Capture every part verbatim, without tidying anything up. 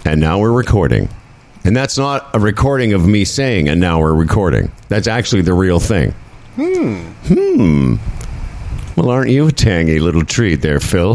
And now we're recording. And that's not a recording of me saying, and now we're recording. That's actually the real thing. Hmm. Hmm. Well, aren't you a tangy little treat there, Phil?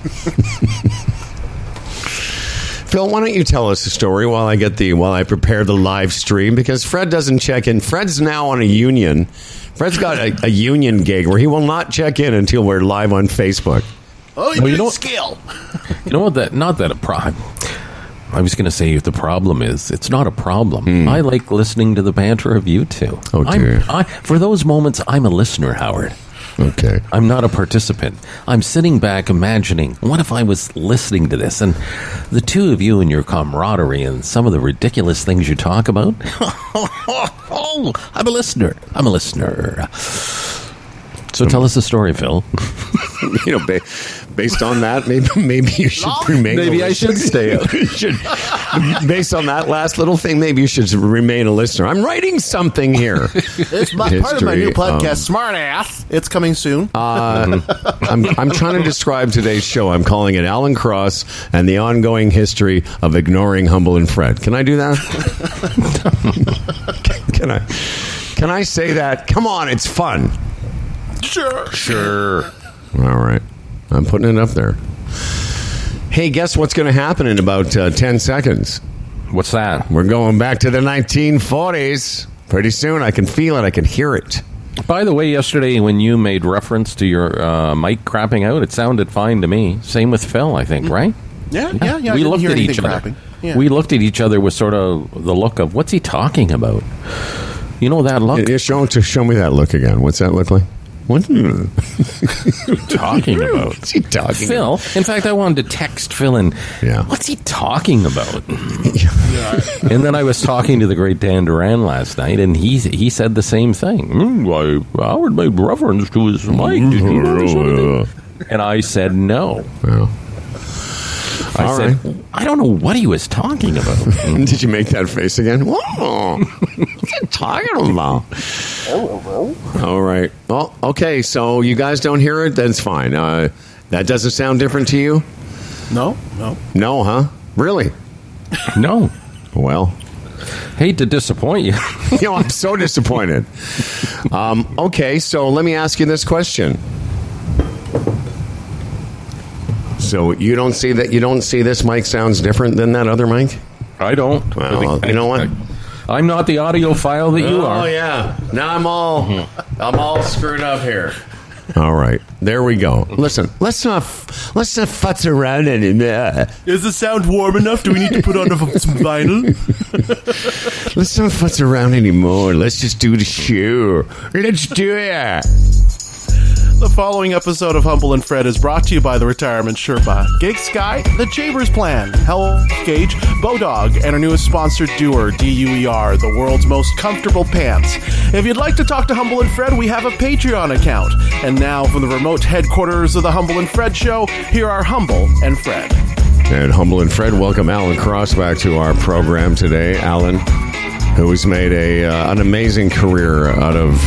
Phil, why don't you tell us a story while I get the while I prepare the live stream, because Fred doesn't check in. Fred's now on a union. Fred's got a, a union gig where he will not check in until we're live on Facebook. Oh, you, well, you know skill. You know what? That not that a problem. I was going to say, if the problem is, it's not a problem. Mm. I like listening to the banter of you two. Oh, dear. I'm, I, for those moments, I'm a listener, Howard. Okay. I'm not a participant. I'm sitting back imagining, what if I was listening to this? And the two of you and your camaraderie and some of the ridiculous things you talk about. Oh, I'm a listener. I'm a listener. So tell us the story, Phil. You know, ba- based on that, maybe maybe you should remain. Maybe a I should stay up. You should, based on that last little thing, maybe you should remain a listener. I'm writing something here. It's my, part of my new podcast, um, Smart Ass. It's coming soon. Uh, I'm I'm trying to describe today's show. I'm calling it Alan Cross and the ongoing history of ignoring Humble and Fred. Can I do that? Can I? Can I say that? Come on, it's fun. Sure. Sure. All right. I'm putting it up there. Hey, guess what's going to happen in about uh, ten seconds? What's that? We're going back to the nineteen forties. Pretty soon. I can feel it. I can hear it. By the way, yesterday when you made reference to your uh, mic crapping out, it sounded fine to me. Same with Phil, I think, right? Yeah, yeah, yeah. We I looked hear at each other. crapping. Yeah. We looked at each other with sort of the look of, what's he talking about? You know that look? Yeah, show, to show me that look again. What's that look like? What are you talking about? What's he talking Phil, about? in fact, I wanted to text Phil and, yeah. what's he talking about? And then I was talking to the great Dan Duran last night, and he he said the same thing. Mm, I, Howard made reference to his mic. Did you notice anything? And I said no. Yeah. I All said, right. I don't know what he was talking about. Did you make that face again? Whoa. What's he talking about? All right. Well, okay, so you guys don't hear it? That's fine. Uh, that doesn't sound different to you? No, no. No, huh? Really? No. Well. Hate to disappoint you. You know, I'm so disappointed. Um, okay, so let me ask you this question. So you don't see that? You don't see this mic sounds different than that other mic? I don't. Well, you know what? I'm not the audiophile that you oh, are. Oh yeah. Now I'm all I'm all screwed up here. All right, there we go. Listen, let's not let's not futz around anymore. Is the sound warm enough? Do we need to put on some vinyl? Let's not futz around anymore. Let's just do the show. Let's do it. The following episode of Humble and Fred is brought to you by the Retirement Sherpa, Gig Sky, The Chambers Plan, Hell Gauge, Bodog, and our newest sponsor, Dewar, D U E R, the world's most comfortable pants. If you'd like to talk to Humble and Fred, we have a Patreon account. And now, from the remote headquarters of the Humble and Fred Show, here are Humble and Fred. And Humble and Fred welcome Alan Cross back to our program today. Alan, who has made a uh, an amazing career out of...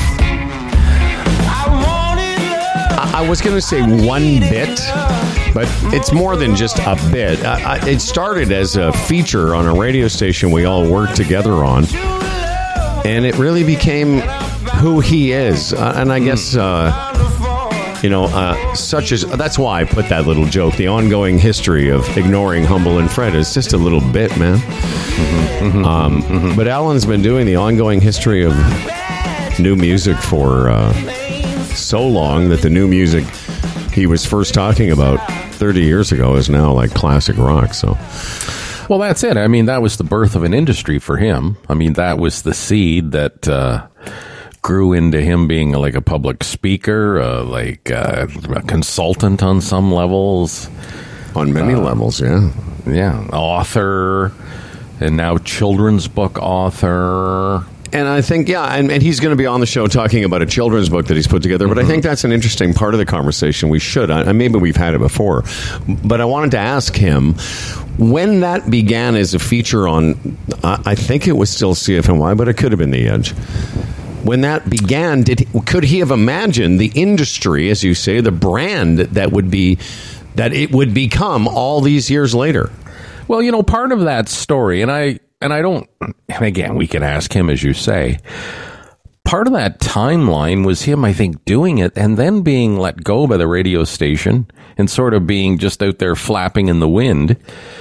I was going to say one bit, but it's more than just a bit. I, I, it started as a feature on a radio station we all worked together on, and it really became who he is. Uh, and I guess, uh, you know, uh, such as that's why I put that little joke. The ongoing history of ignoring Humble and Fred is just a little bit, man. Mm-hmm, mm-hmm, um, mm-hmm. But Alan's been doing the ongoing history of new music for... Uh, so long that the new music he was first talking about thirty years ago is now like classic rock. So, well, that's it. I mean, that was the birth of an industry for him. I mean, that was the seed that uh, grew into him being like a public speaker, uh, like uh, a consultant on some levels. On many uh, levels, yeah. Yeah, author, and now children's book author. And I think, yeah, and, and he's going to be on the show talking about a children's book that he's put together. But mm-hmm. I think that's an interesting part of the conversation. We should. I, maybe we've had it before. But I wanted to ask him, when that began as a feature on, uh, I think it was still C F N Y, but it could have been The Edge. When that began, did he, could he have imagined the industry, as you say, the brand that would be, that it would become all these years later? Well, you know, part of that story, and I and I don't, and again, we can ask him, as you say. Part of that timeline was him, I think, doing it and then being let go by the radio station and sort of being just out there flapping in the wind.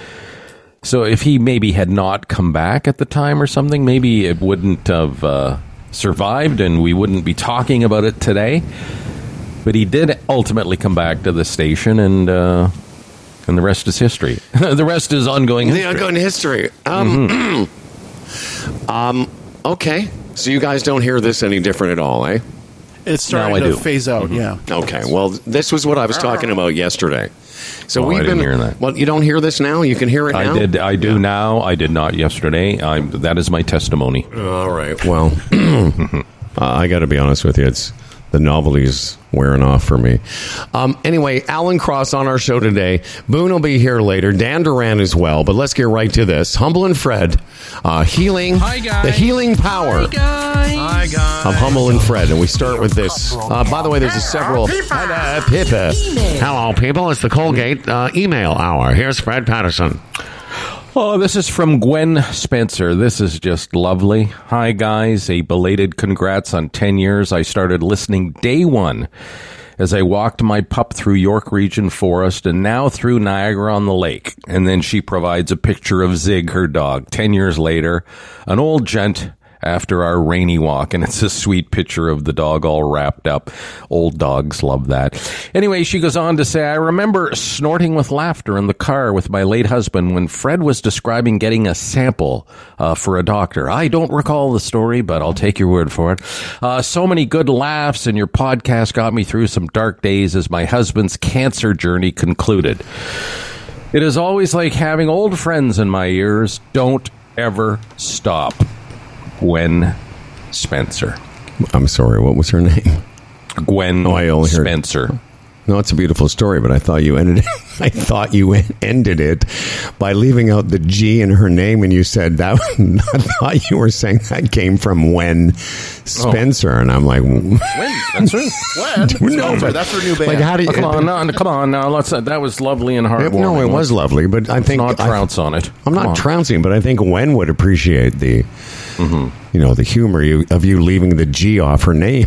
So if he maybe had not come back at the time or something, maybe it wouldn't have uh, survived and we wouldn't be talking about it today. But he did ultimately come back to the station, and uh, and the rest is history. The rest is ongoing history. The ongoing history. Um, mm-hmm. um, okay. So you guys don't hear this any different at all, eh? It's starting no, to do. phase out, Mm-hmm. yeah. Okay. Well, this was what I was talking about yesterday. So Oh, we've I been. didn't hear that. Well, you don't hear this now. You can hear it now. I did. I do now. I did not yesterday. I, that is my testimony. All right. Well, uh, I got to be honest with you. It's the novelty's wearing off for me. Um, anyway, Alan Cross on our show today. Boone will be here later. Dan Duran as well. But let's get right to this. Humble and Fred, uh, healing. Hi, guys. The healing power. Hi, guys. Hi, guys. Of Humble and Fred, and we start with this. Uh, by the way, there's a several. Hello, people. Hello, people. It's the Colgate uh, email hour. Here's Fred Patterson. Oh, this is from Gwen Spencer. This is just lovely. Hi, guys. A belated congrats on ten years. I started listening day one as I walked my pup through York Region Forest and now through Niagara-on-the-Lake. And then she provides a picture of Zig, her dog. Ten years later, an old gent after our rainy walk, and it's a sweet picture of the dog all wrapped up. Old dogs love that. Anyway, she goes on to say, I remember snorting with laughter in the car with my late husband when Fred was describing getting a sample uh, for a doctor. I don't recall the story, but I'll take your word for it. Uh, so many good laughs, and your podcast got me through some dark days as my husband's cancer journey concluded. It is always like having old friends in my ears. Don't ever stop. Gwen Spencer. I'm sorry, what was her name? Gwen Oh, I only heard- Spencer. No, it's a beautiful story, but I thought you ended it. I thought you ended it by leaving out the G in her name, and you said that. I thought you were saying that came from Gwen Spencer, and I'm like, Gwen Spencer? Gwen? No, Spencer, but- that's her new band. like, how do you? Oh, come on, no, come on now. Let's. Uh, that was lovely and heartwarming. no, it was lovely, but I think Not I- trounce on it. I'm Come not on. trouncing, but I think Gwen would appreciate the, mm-hmm. you know, the humor you, of you leaving the G off her name.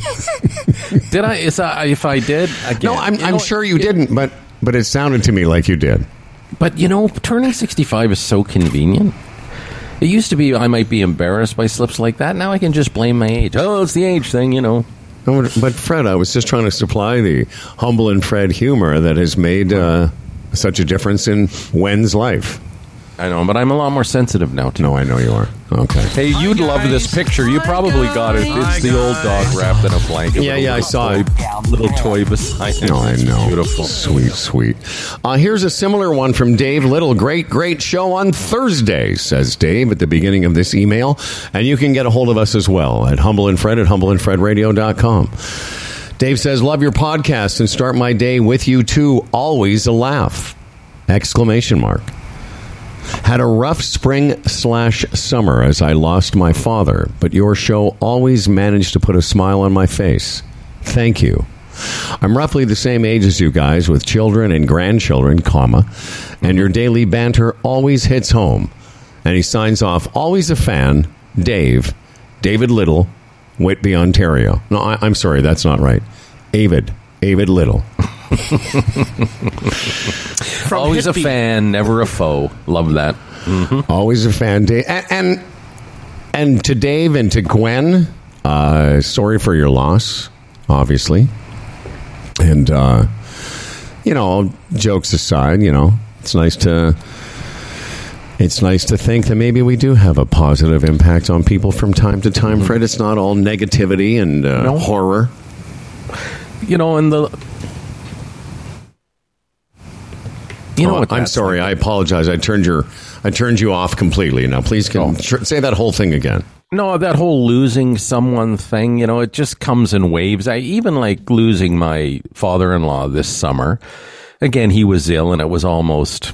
Did I? Is I, if I did, again, No, I'm, you I'm know, sure you it- didn't, but but it sounded to me like you did. But you know, turning sixty-five is so convenient. It used to be I might be embarrassed by slips like that. Now I can just blame my age. Oh, it's the age thing, you know. No, but Fred, I was just trying to supply the Humble and Fred humor that has made uh, such a difference in Gwen's life. I know, but I'm a lot more sensitive now. Too. No, I know you are. Okay. Hey, you'd love this picture. You probably got it. It's the old dog wrapped in a blanket. Yeah, with a yeah, I little saw toy, it. Little toy beside it. No, I know. Beautiful. Sweet, sweet. Uh, here's a similar one from Dave Little. Great, great show on Thursday, says Dave at the beginning of this email. And you can get a hold of us as well at Humble and Fred at humble and fred radio dot com. Dave says, love your podcast and start my day with you too. Always a laugh. Exclamation mark. Had a rough spring slash summer as I lost my father, but your show always managed to put a smile on my face. Thank you. I'm roughly the same age as you guys with children and grandchildren, comma, and your daily banter always hits home. And he signs off, always a fan, Dave, David Little, Whitby, Ontario. No, I, I'm sorry, that's not right. Avid, Avid Little. From Always Hippie. a fan, never a foe. Love that. Always a fan, Dave. And, and and to Dave and to Gwen, uh, sorry for your loss, obviously. And uh, you know, jokes aside, you know, it's nice to it's nice to think that maybe we do have a positive impact on people from time to time. Fred, it's not all negativity and uh, No. horror. You know, and the. You know Oh, what? I'm that's sorry. like. I apologize. I turned your I turned you off completely. Now, please can, Oh. tr- say that whole thing again. No, that whole losing someone thing, you know, it just comes in waves. I even like losing my father-in-law this summer. Again, he was ill, and it was almost.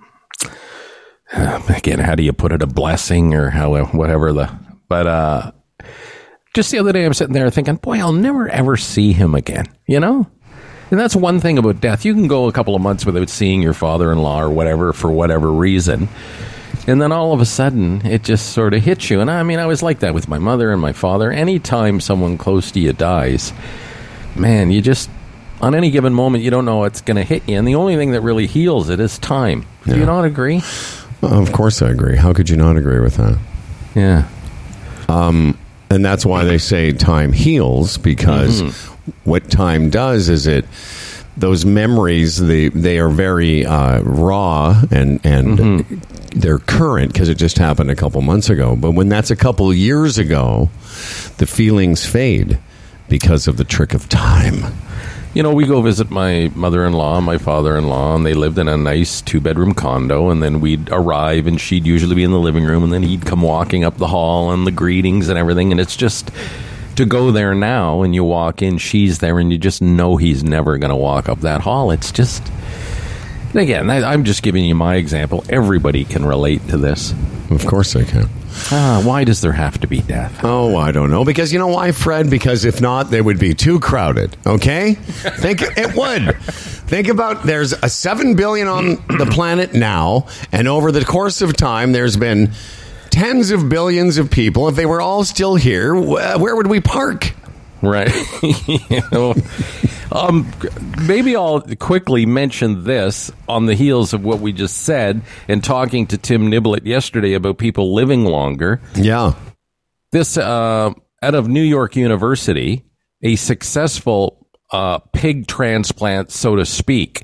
Uh, again, how do you put it? A blessing or how whatever the. But uh, just the other day, I'm sitting there thinking, boy, I'll never ever see him again. You know. And that's one thing about death. You can go a couple of months without seeing your father-in-law or whatever for whatever reason. And then all of a sudden, it just sort of hits you. And I mean, I was like that with my mother and my father. Anytime someone close to you dies, man, you just, on any given moment, you don't know what's going to hit you. And the only thing that really heals it is time. Do Yeah. you not agree? Well, of course I agree. How could you not agree with that? Yeah. Um, and that's why they say time heals, because mm-hmm. what time does is it, those memories, they, they are very uh, raw and, and mm-hmm. they're current because it just happened a couple months ago. But when that's a couple years ago, the feelings fade because of the trick of time. You know, we go visit my mother-in-law and my father-in-law, and they lived in a nice two-bedroom condo, and then we'd arrive, and she'd usually be in the living room, and then he'd come walking up the hall, and the greetings and everything, and it's just, to go there now, and you walk in, she's there, and you just know he's never going to walk up that hall. It's just, and again, I, I'm just giving you my example. Everybody can relate to this. Of course they can. Ah, why does there have to be death? Oh, I don't know. Because you know why, Fred? Because if not, they would be too crowded. Okay? Think it would. Think about, there's a seven billion on the planet now, and over the course of time, there's been tens of billions of people. If they were all still here, where would we park? Right. You know, um, maybe I'll quickly mention this on the heels of what we just said and talking to Tim Niblett yesterday about people living longer. Yeah. This, uh, out of New York University, a successful uh, pig transplant, so to speak.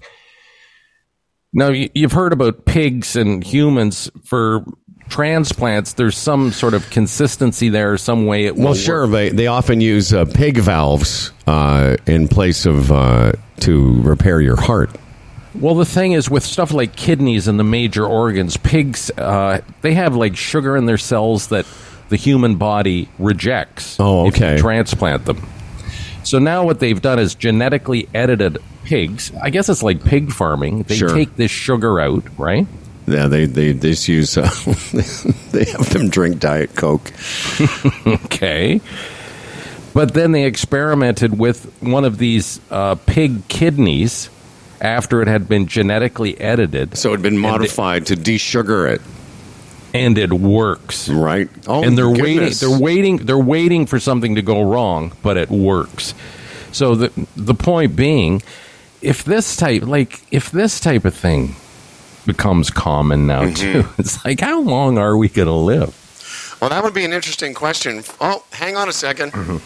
Now, you've heard about pigs and humans for transplants. There's some sort of consistency there, some way it will well sure work. they they often use uh, pig valves uh, in place of uh, to repair your heart. Well, the thing is, with stuff like kidneys and the major organs, pigs uh, they have like sugar in their cells that the human body rejects. Oh, okay. If you transplant them. So now what they've done is genetically edited pigs. I guess it's like pig farming. They Sure. take this sugar out, right? Yeah, they they, they just use uh, they have them drink Diet Coke. Okay. But then they experimented with one of these uh, pig kidneys after it had been genetically edited. So it had been modified to desugar it. And it works. Right. Oh, and they're goodness. waiting they're waiting they're waiting for something to go wrong, but it works. So the the point being, if this type like if this type of thing becomes common now mm-hmm. too, it's like, how long are we going to live? Well, that would be an interesting question. Oh, hang on a second. Mm-hmm.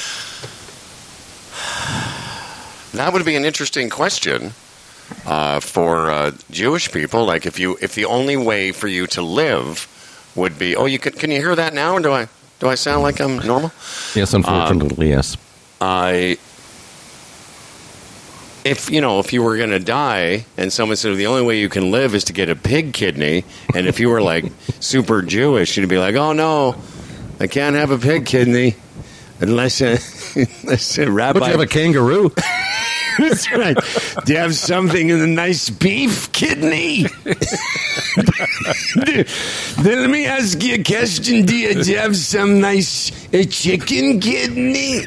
That would be an interesting question uh, for uh, Jewish people. Like, if you if the only way for you to live would be, oh, you can can you hear that now? Or do I do I sound like I'm normal? Yes, unfortunately, um, yes. I. If, you know, if you were going to die and someone said the only way you can live is to get a pig kidney, and if you were, like, super Jewish, you'd be like, oh, no, I can't have a pig kidney unless a, unless a rabbi... But you have a kangaroo. That's right. Do you have something in a nice beef kidney? Then let me ask you a question. Do you, do you have some nice uh, chicken kidney?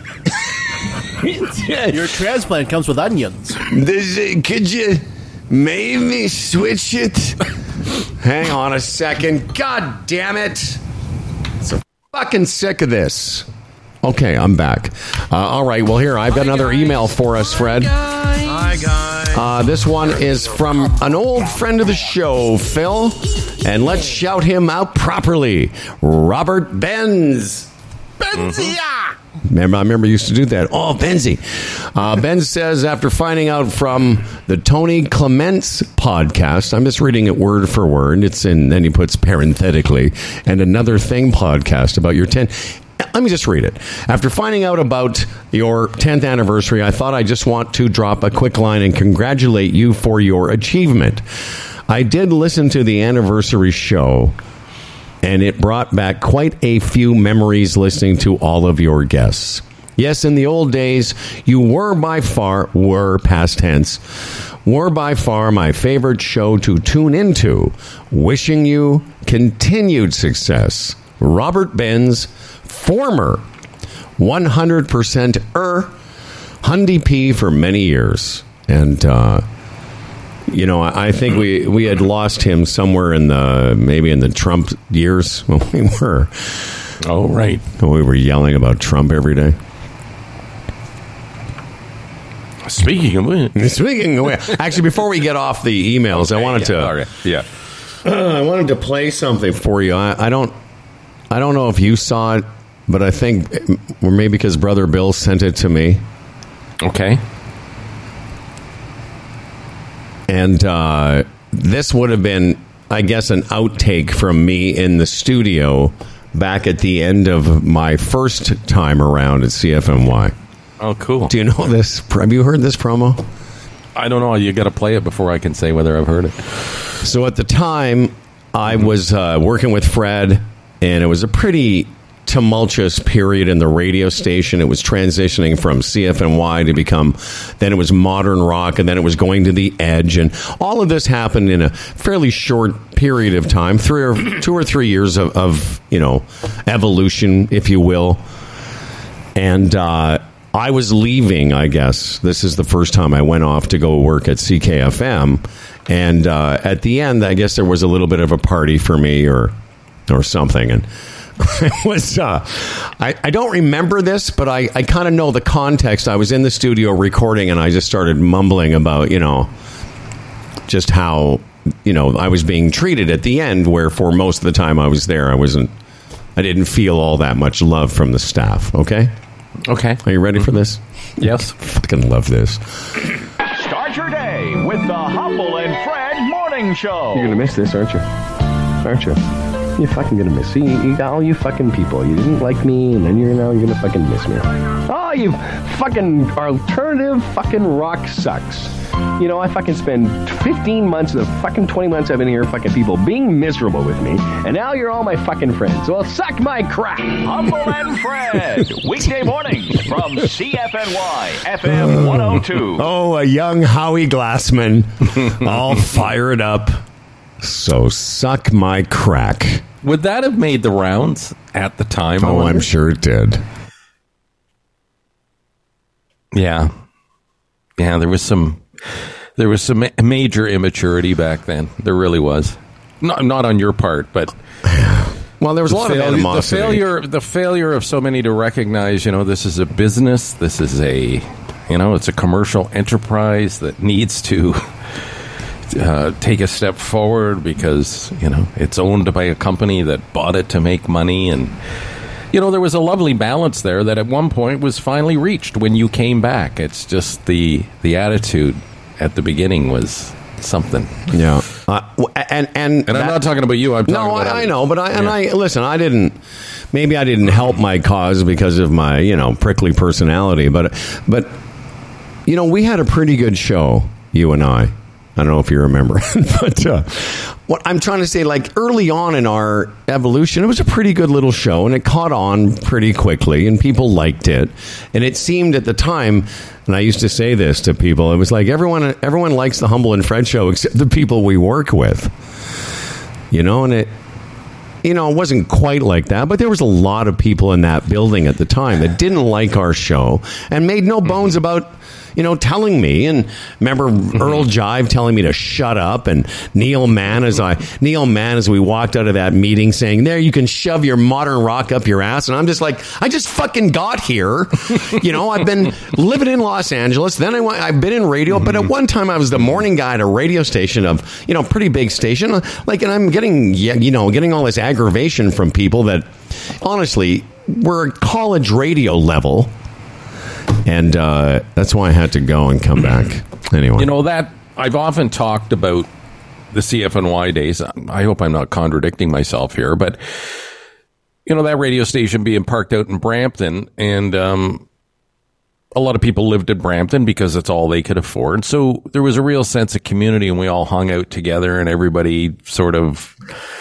Your transplant comes with onions. Does it, could you maybe switch it? Hang on a second. God damn it. So fucking sick of this. Okay, I'm back. Uh, all right, well, here, I've got another email for us, Fred. Hi, guys. Uh, this one is from an old friend of the show, Phil. And let's shout him out properly. Robert Benz. Benzia! Remember, I remember you used to do that. Oh, Benzie. Uh, Ben says, after finding out from the Tony Clements podcast, I'm just reading it word for word. It's in, then he puts parenthetically, and another thing podcast about your ten. Let me just read it. After finding out about your tenth anniversary, I thought I just want to drop a quick line and congratulate you for your achievement. I did listen to the anniversary show, and it brought back quite a few memories listening to all of your guests. Yes, in the old days, you were by far, were past tense, were by far my favorite show to tune into. Wishing you continued success. Robert Benz, former one hundred percent er Hyundai P for many years. And, uh, you know, I, I think we, we had lost him somewhere in the, maybe in the Trump years when we were. Oh, right. When we were yelling about Trump every day. Speaking of which. Speaking of which. Actually, before we get off the emails, okay, I wanted yeah, to. All right. Yeah. Uh, I wanted to play something for you. I, I don't. I don't know if you saw it, but I think, or maybe because Brother Bill sent it to me. Okay. And uh, this would have been, I guess, an outtake from me in the studio back at the end of my first time around at C F M Y. Oh, cool. Do you know this? Have you heard this promo? I don't know. You got to play it before I can say whether I've heard it. So at the time, I was uh, working with Fred, and it was a pretty tumultuous period in the radio station. It was transitioning from C F N Y to become, then it was modern rock, and then it was going to the Edge, and all of this happened in a fairly short period of time, three or two or three years of, of you know, evolution, if you will. And uh, I was leaving, I guess. This is the first time I went off to go work at C K F M, and uh, at the end, I guess there was a little bit of a party for me, or or something, and it was, uh, I, I don't remember this, but I, I kind of know the context. I was in the studio recording, and I just started mumbling about, you know, just how, you know, I was being treated at the end, where for most of the time I was there, I wasn't, I didn't feel all that much love from the staff, okay? Okay. Are you ready for this? Yes. Fucking love this. Start your day with the Humble and Fred Morning Show. You're going to miss this, aren't you? Aren't you? You're fucking gonna miss. See, you, you, all you fucking people. You didn't like me, and then you're now you're gonna fucking miss me. Oh, you fucking alternative fucking rock sucks. You know, I fucking spend fifteen months of the fucking twenty months I've been here, fucking people being miserable with me, and now you're all my fucking friends. Well, suck my crack. Humble and Fred, weekday mornings from C F N Y F M one oh two. Oh, a young Howie Glassman, all fired up. So suck my crack. Would that have made the rounds at the time? Oh, I'm sure it did. Yeah. Yeah, there was some there was some major immaturity back then. There really was. Not not on your part, but well, there was a lot fail- of animosity. The failure the failure of so many to recognize, you know, this is a business, this is a, you know, it's a commercial enterprise that needs to Uh, take a step forward because, you know, it's owned by a company that bought it to make money. And, you know, there was a lovely balance there that at one point was finally reached when you came back. It's just the the attitude at the beginning was something. Yeah. Uh, and and, and that, I'm not talking about you. I'm talking no, about I, I others. know, but I and Yeah. I listen. I didn't. Maybe I didn't help my cause because of my, you know, prickly personality. But but you know, we had a pretty good show, you and I. I don't know if you remember, but uh, what I'm trying to say, like early on in our evolution, it was a pretty good little show, and it caught on pretty quickly, and people liked it. And it seemed at the time, and I used to say this to people, it was like everyone, everyone likes the Humble and Fred show except the people we work with, you know. And it, you know, it wasn't quite like that, but there was a lot of people in that building at the time that didn't like our show and made no bones about, you know, telling me. And remember Earl Jive telling me to shut up, and Neil Mann as I Neil Mann as we walked out of that meeting saying, "There, you can shove your modern rock up your ass." And I'm just like, I just fucking got here. You know, I've been living in Los Angeles. Then I went, I've been in radio, but at one time I was the morning guy at a radio station of, you know, pretty big station. Like, and I'm getting, you know, getting all this aggravation from people that honestly were college radio level. And uh, that's why I had to go and come back. Anyway. You know, that I've often talked about the C F N Y days. I hope I'm not contradicting myself here, but, you know, that radio station being parked out in Brampton, and um, a lot of people lived in Brampton because that's all they could afford. So there was a real sense of community, and we all hung out together, and everybody sort of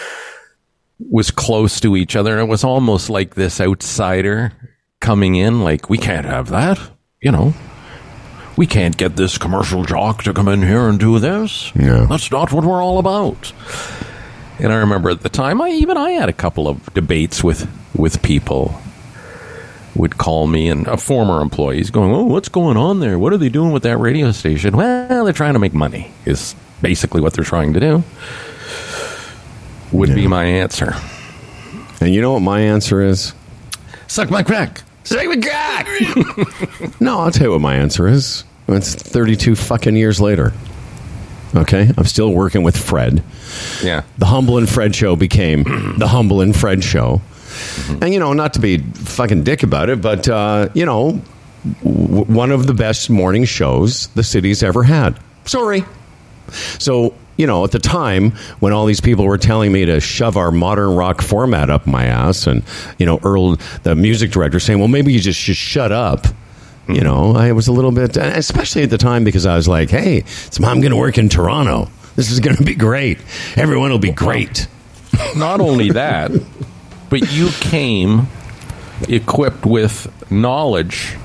was close to each other. And it was almost like this outsider coming in, like, we can't have that, you know. We can't get this commercial jock to come in here and do this. Yeah. That's not what we're all about. And I remember at the time, I even I had a couple of debates with, with people would call me, and a former employees going, oh, what's going on there? What are they doing with that radio station? Well, they're trying to make money, is basically what they're trying to do, would yeah. be my answer. And you know what my answer is? Suck my crack. Suck my crack. No, I'll tell you what my answer is. It's thirty-two fucking years later. Okay? I'm still working with Fred. Yeah. The Humble and Fred Show became the Humble and Fred Show. Mm-hmm. And, you know, not to be fucking dick about it, but, uh, you know, w- one of the best morning shows the city's ever had. Sorry. So, you know, at the time when all these people were telling me to shove our modern rock format up my ass, and, you know, Earl, the music director, saying, well, maybe you just should shut up. You know, I was a little bit, especially at the time, because I was like, hey, it's, I'm going to work in Toronto. This is going to be great. Everyone will be great. Not only that, but you came equipped with knowledge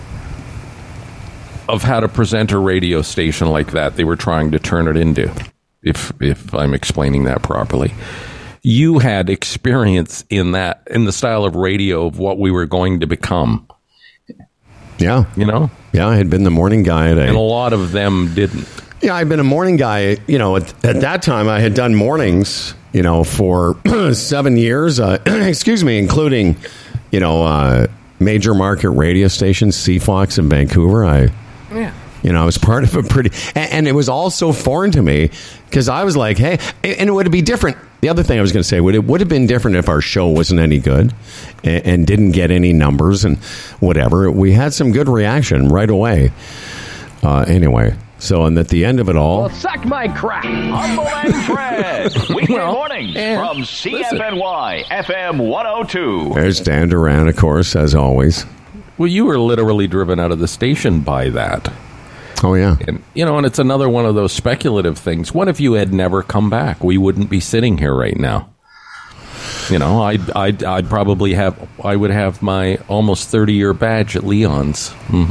of how to present a radio station like that they were trying to turn it into, if if I'm explaining that properly. You had experience in that, in the style of radio of what we were going to become. Yeah. You know? Yeah, I had been the morning guy at a... And a lot of them didn't. Yeah, I'd been a morning guy. You know, at, at that time, I had done mornings, you know, for seven years. Uh, excuse me, including, you know, uh, major market radio stations, C Fox in Vancouver. I... Yeah. You know, I was part of a pretty... And, and it was all so foreign to me, because I was like, hey... And it would be different. The other thing I was going to say, would it would have been different if our show wasn't any good and, and didn't get any numbers and whatever. We had some good reaction right away. Uh, anyway, so and at the end of it all... Well, suck my crack! Humble and Fred, weekday well, mornings and, from C F N Y listen. F M one oh two. There's Dan Duran, of course, as always. Well, you were literally driven out of the station by that. Oh, yeah. And, you know, and it's another one of those speculative things. What if you had never come back? We wouldn't be sitting here right now. You know, I'd, I'd, I'd probably have, I would have my almost thirty-year badge at Leon's.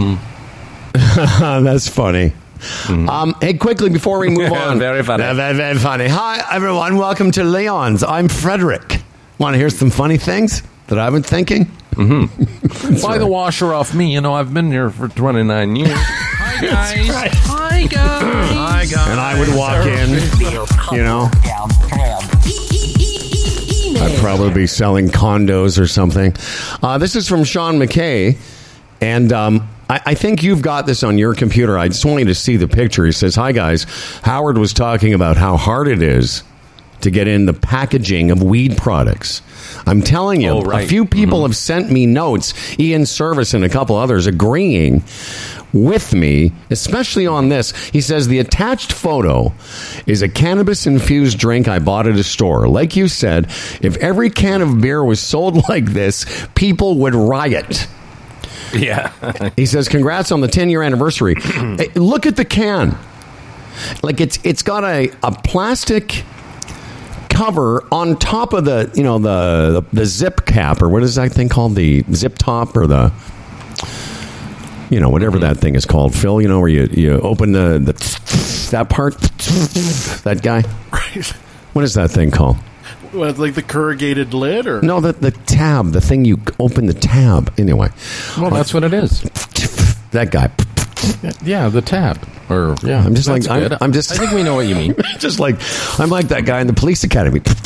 Mm-hmm. That's funny. Mm-hmm. Um, hey, quickly, before we move on. Very funny. Uh, very, very funny. Hi, everyone. Welcome to Leon's. I'm Frederick. Want to hear some funny things that I've been thinking? Mm-hmm. Buy the washer off me. You know, I've been here for twenty-nine years. Hi, guys. Right. Hi, guys. Hi, guys. And I would walk in, you know. I'd probably be selling condos or something. Uh, this is from Sean McKay. And um, I, I think you've got this on your computer. I just want you to see the picture. He says, hi, guys. Howard was talking about how hard it is to get in the packaging of weed products. I'm telling you, oh, right. a few people mm-hmm. have sent me notes, Ian Service and a couple others, agreeing with me, especially on this. He says, the attached photo is a cannabis-infused drink I bought at a store. Like you said, if every can of beer was sold like this, people would riot. Yeah. He says, congrats on the ten-year anniversary. Hey, look at the can. Like, it's it's got a, a plastic cover on top of the, you know, the, the the zip cap, or what is that thing called? The zip top, or the, you know, whatever that thing is called, Phil, you know, where you, you open the, the that part, that guy. Right. What is that thing called? What, like the corrugated lid, or no, the the tab, the thing you open the tab. Anyway, Well, that's what it is. that guy. Yeah, the tab. Or yeah, I'm just that's like I'm, good. I'm just. I think we know what you mean. Just like I'm like that guy in the police academy. I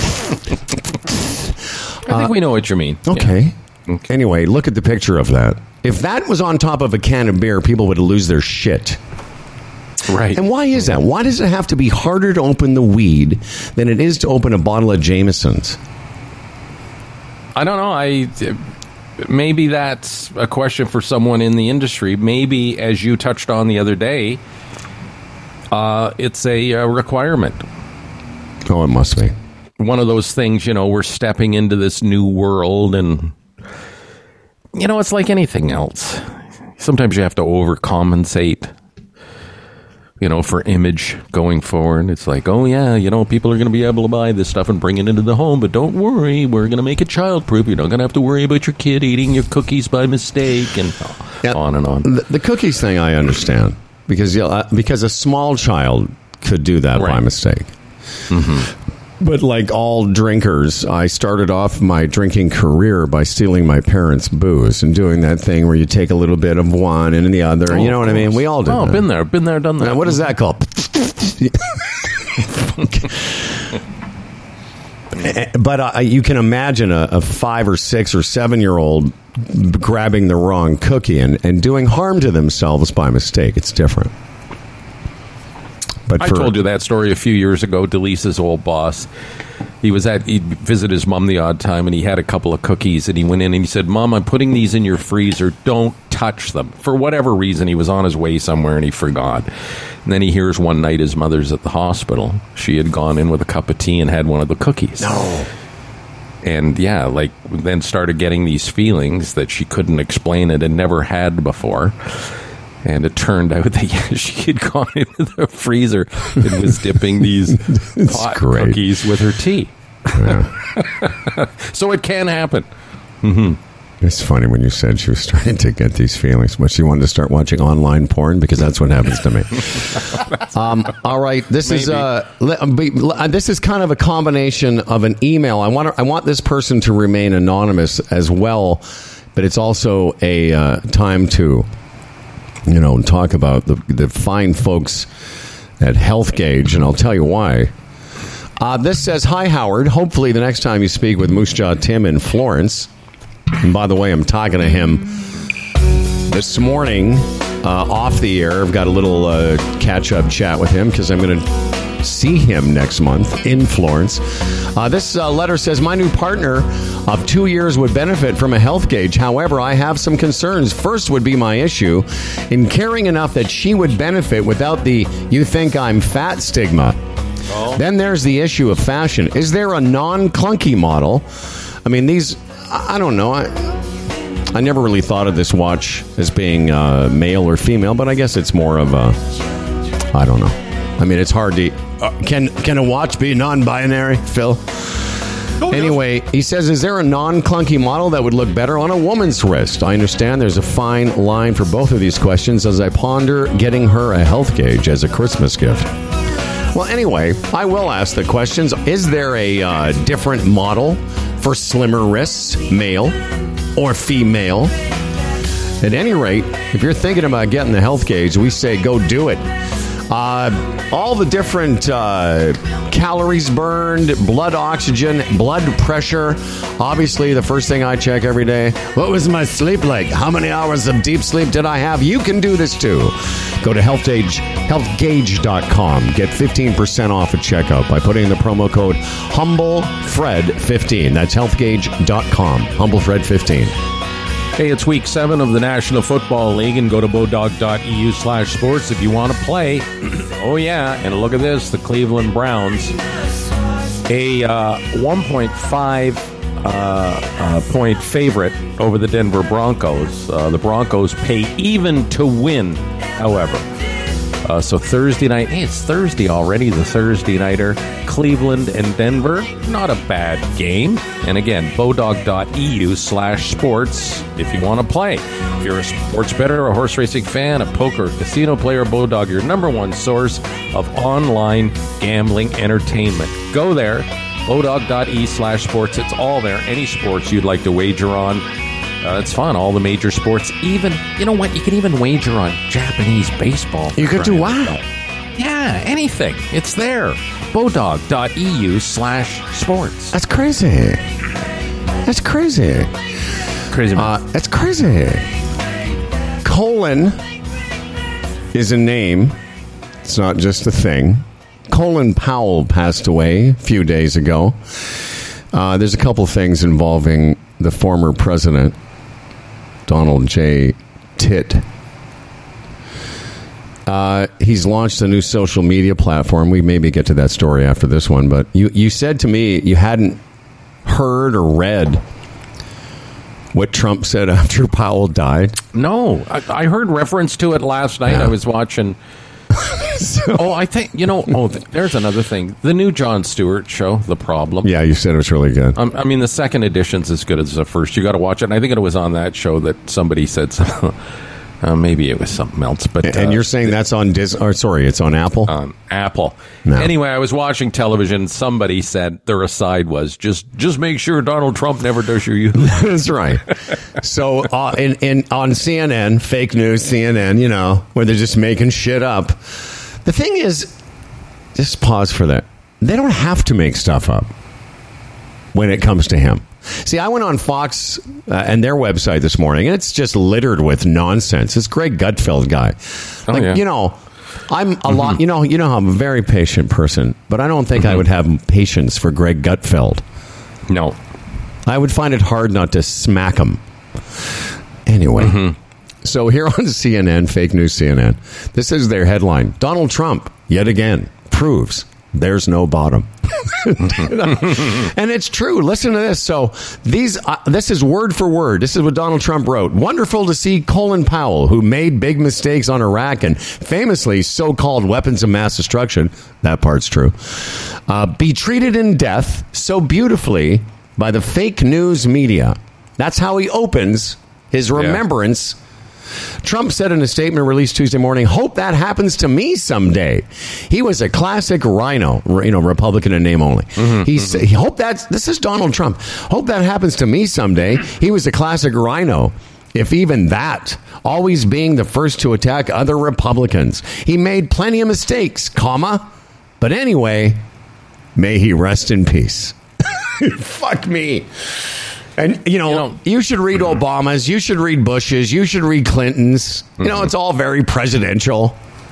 think we know what you mean. Okay. Yeah. Okay. Anyway, look at the picture of that. If that was on top of a can of beer, people would lose their shit. Right. And why is that? Why does it have to be harder to open the weed than it is to open a bottle of Jameson's? I don't know. I maybe that's a question for someone in the industry. Maybe, as you touched on the other day, uh, it's a, a requirement. Oh, it must be. One of those things, you know, we're stepping into this new world, and, you know, it's like anything else. Sometimes you have to overcompensate, you know, for image going forward. It's like, oh, yeah, you know, people are going to be able to buy this stuff and bring it into the home, but don't worry, we're going to make it childproof. You're not going to have to worry about your kid eating your cookies by mistake, and Yeah, on and on. The, the cookies thing, I understand, because you know, uh, because a small child could do that by Right. mistake. Mm-hmm. But like all drinkers, I started off my drinking career by stealing my parents' booze and doing that thing where you take a little bit of one and the other. Oh, you know what I mean? We all did Oh, that. been there, been there, done that. Now, what is that called? But uh, you can imagine a, a five or six or seven year old grabbing the wrong cookie and, and doing harm to themselves by mistake. It's different. But I for, told you that story a few years ago. Delisa's old boss, he was at he'd visit his mom the odd time, and he had a couple of cookies, and he went in and he said, "Mom, I'm putting these in your freezer. Don't touch them." For whatever reason, he was on his way somewhere and he forgot. And then he hears one night his mother's at the hospital. She had gone in with a cup of tea and had one of the cookies. No. And yeah, like then started getting these feelings that she couldn't explain it and never had before. And it turned out that yeah, she had gone into the freezer and was dipping these pot great. cookies with her tea. Yeah. So it can happen. It's funny when you said she was starting to get these feelings, but she wanted to start watching online porn because that's what happens to me. um, all right, this is uh, le- be, le- this is kind of a combination of an email. I want to, I want this person to remain anonymous as well, but it's also a uh, time to, you know, talk about the the fine folks at Health Gauge, and I'll tell you why. Uh, this says, "Hi, Howard. Hopefully the next time you speak with Moose Jaw Tim in Florence." And by the way, I'm talking to him this morning uh, off the air. I've got a little uh, catch-up chat with him because I'm going to see him next month in Florence. Uh, this uh, letter says, "My new partner of two years would benefit from a health gauge. However, I have some concerns. First would be my issue in caring enough that she would benefit without the 'you think I'm fat' stigma. Oh. Then there's the issue of fashion. Is there a non-clunky model? I mean, these... I don't know. I I never really thought of this watch as being uh, male or female, but I guess it's more of a... I don't know. I mean, it's hard to... Uh, can can a watch be non-binary, Phil? Oh, anyway, he says, is there a non-clunky model that would look better on a woman's wrist? I understand there's a fine line for both of these questions as I ponder getting her a health gauge as a Christmas gift. Well, anyway, I will ask the questions. Is there a uh, different model for slimmer wrists, male or female? At any rate, if you're thinking about getting the health gauge, we say go do it. Uh, all the different uh, calories burned, blood oxygen, blood pressure. Obviously, the first thing I check every day, what was my sleep like? How many hours of deep sleep did I have? You can do this too. Go to health gauge, health gauge dot com. Get fifteen percent off at checkout by putting in the promo code humble fred fifteen. That's health gauge dot com. humble fred fifteen. Hey, it's week seven of the National Football League, and go to bodog.eu slash sports if you want to play. Oh, yeah, and look at this, the Cleveland Browns, a uh, one point five uh, uh, point favorite over the Denver Broncos. Uh, the Broncos pay even to win, however. Uh, so Thursday night, hey, it's Thursday already, the Thursday nighter, Cleveland and Denver, not a bad game. And again, bodog.eu slash sports if you want to play. If you're a sports bettor, a horse racing fan, a poker, casino player, Bodog, your number one source of online gambling entertainment. Go there, bodog.e slash sports. It's all there. Any sports you'd like to wager on. Uh, it's fun. All the major sports. Even, you know what? You can even wager on Japanese baseball. You could do what? Yeah, anything. It's there. Bodog.eu slash sports. That's crazy. That's crazy. Crazy. Uh, that's crazy. Colin is a name. It's not just a thing. Colin Powell passed away a few days ago. Uh, there's a couple things involving the former president, Donald J. Titt. Uh, he's launched a new social media platform. We maybe get to that story after this one, but you, you said to me you hadn't heard or read what Trump said after Powell died. No, I, I heard reference to it last night. Yeah. I was watching... So, oh, I think, you know, oh, th- there's another thing. The new Jon Stewart show, The Problem. Yeah, you said it was really good. Um, I mean, the second edition's as good as the first. You got to watch it. And I think it was on that show that somebody said, some, Uh, maybe it was something else, but And, and uh, you're saying that's on Dis? Or sorry, it's on Apple. on Apple. No. Anyway, I was watching television. Somebody said their aside was just just make sure Donald Trump never does your youth. That's right. So, uh, in, in on C N N, fake news C N N, you know, where they're just making shit up. The thing is, just pause for that. They don't have to make stuff up when it comes to him. See, I went on Fox uh, and their website this morning, and it's just littered with nonsense. This Greg Gutfeld guy, Oh, like yeah. you know, I'm a lot. You know, you know, I'm a very patient person, but I don't think I would have patience for Greg Gutfeld. No. I would find it hard not to smack him. Anyway, so here on C N N, fake news C N N, this is their headline: Donald Trump yet again proves there's no bottom. And it's true. Listen to this. So these, uh, this is word for word. This is what Donald Trump wrote. Wonderful to see Colin Powell, who made big mistakes on Iraq and famously so-called weapons of mass destruction. That part's true. Uh, be treated in death so beautifully by the fake news media. That's how he opens his remembrance. Trump said in a statement released Tuesday morning, hope that happens to me someday. He was a classic rhino, you know, Republican in name only. Mm-hmm, he mm-hmm. He hope that's, this is Donald Trump. Hope that happens to me someday. He was a classic rhino. If even that, always being the first to attack other Republicans. He made plenty of mistakes, comma. But anyway, may he rest in peace. Fuck me. And, you know, you know, you should read Obama's, you should read Bush's, you should read Clinton's. You know, it's all very presidential.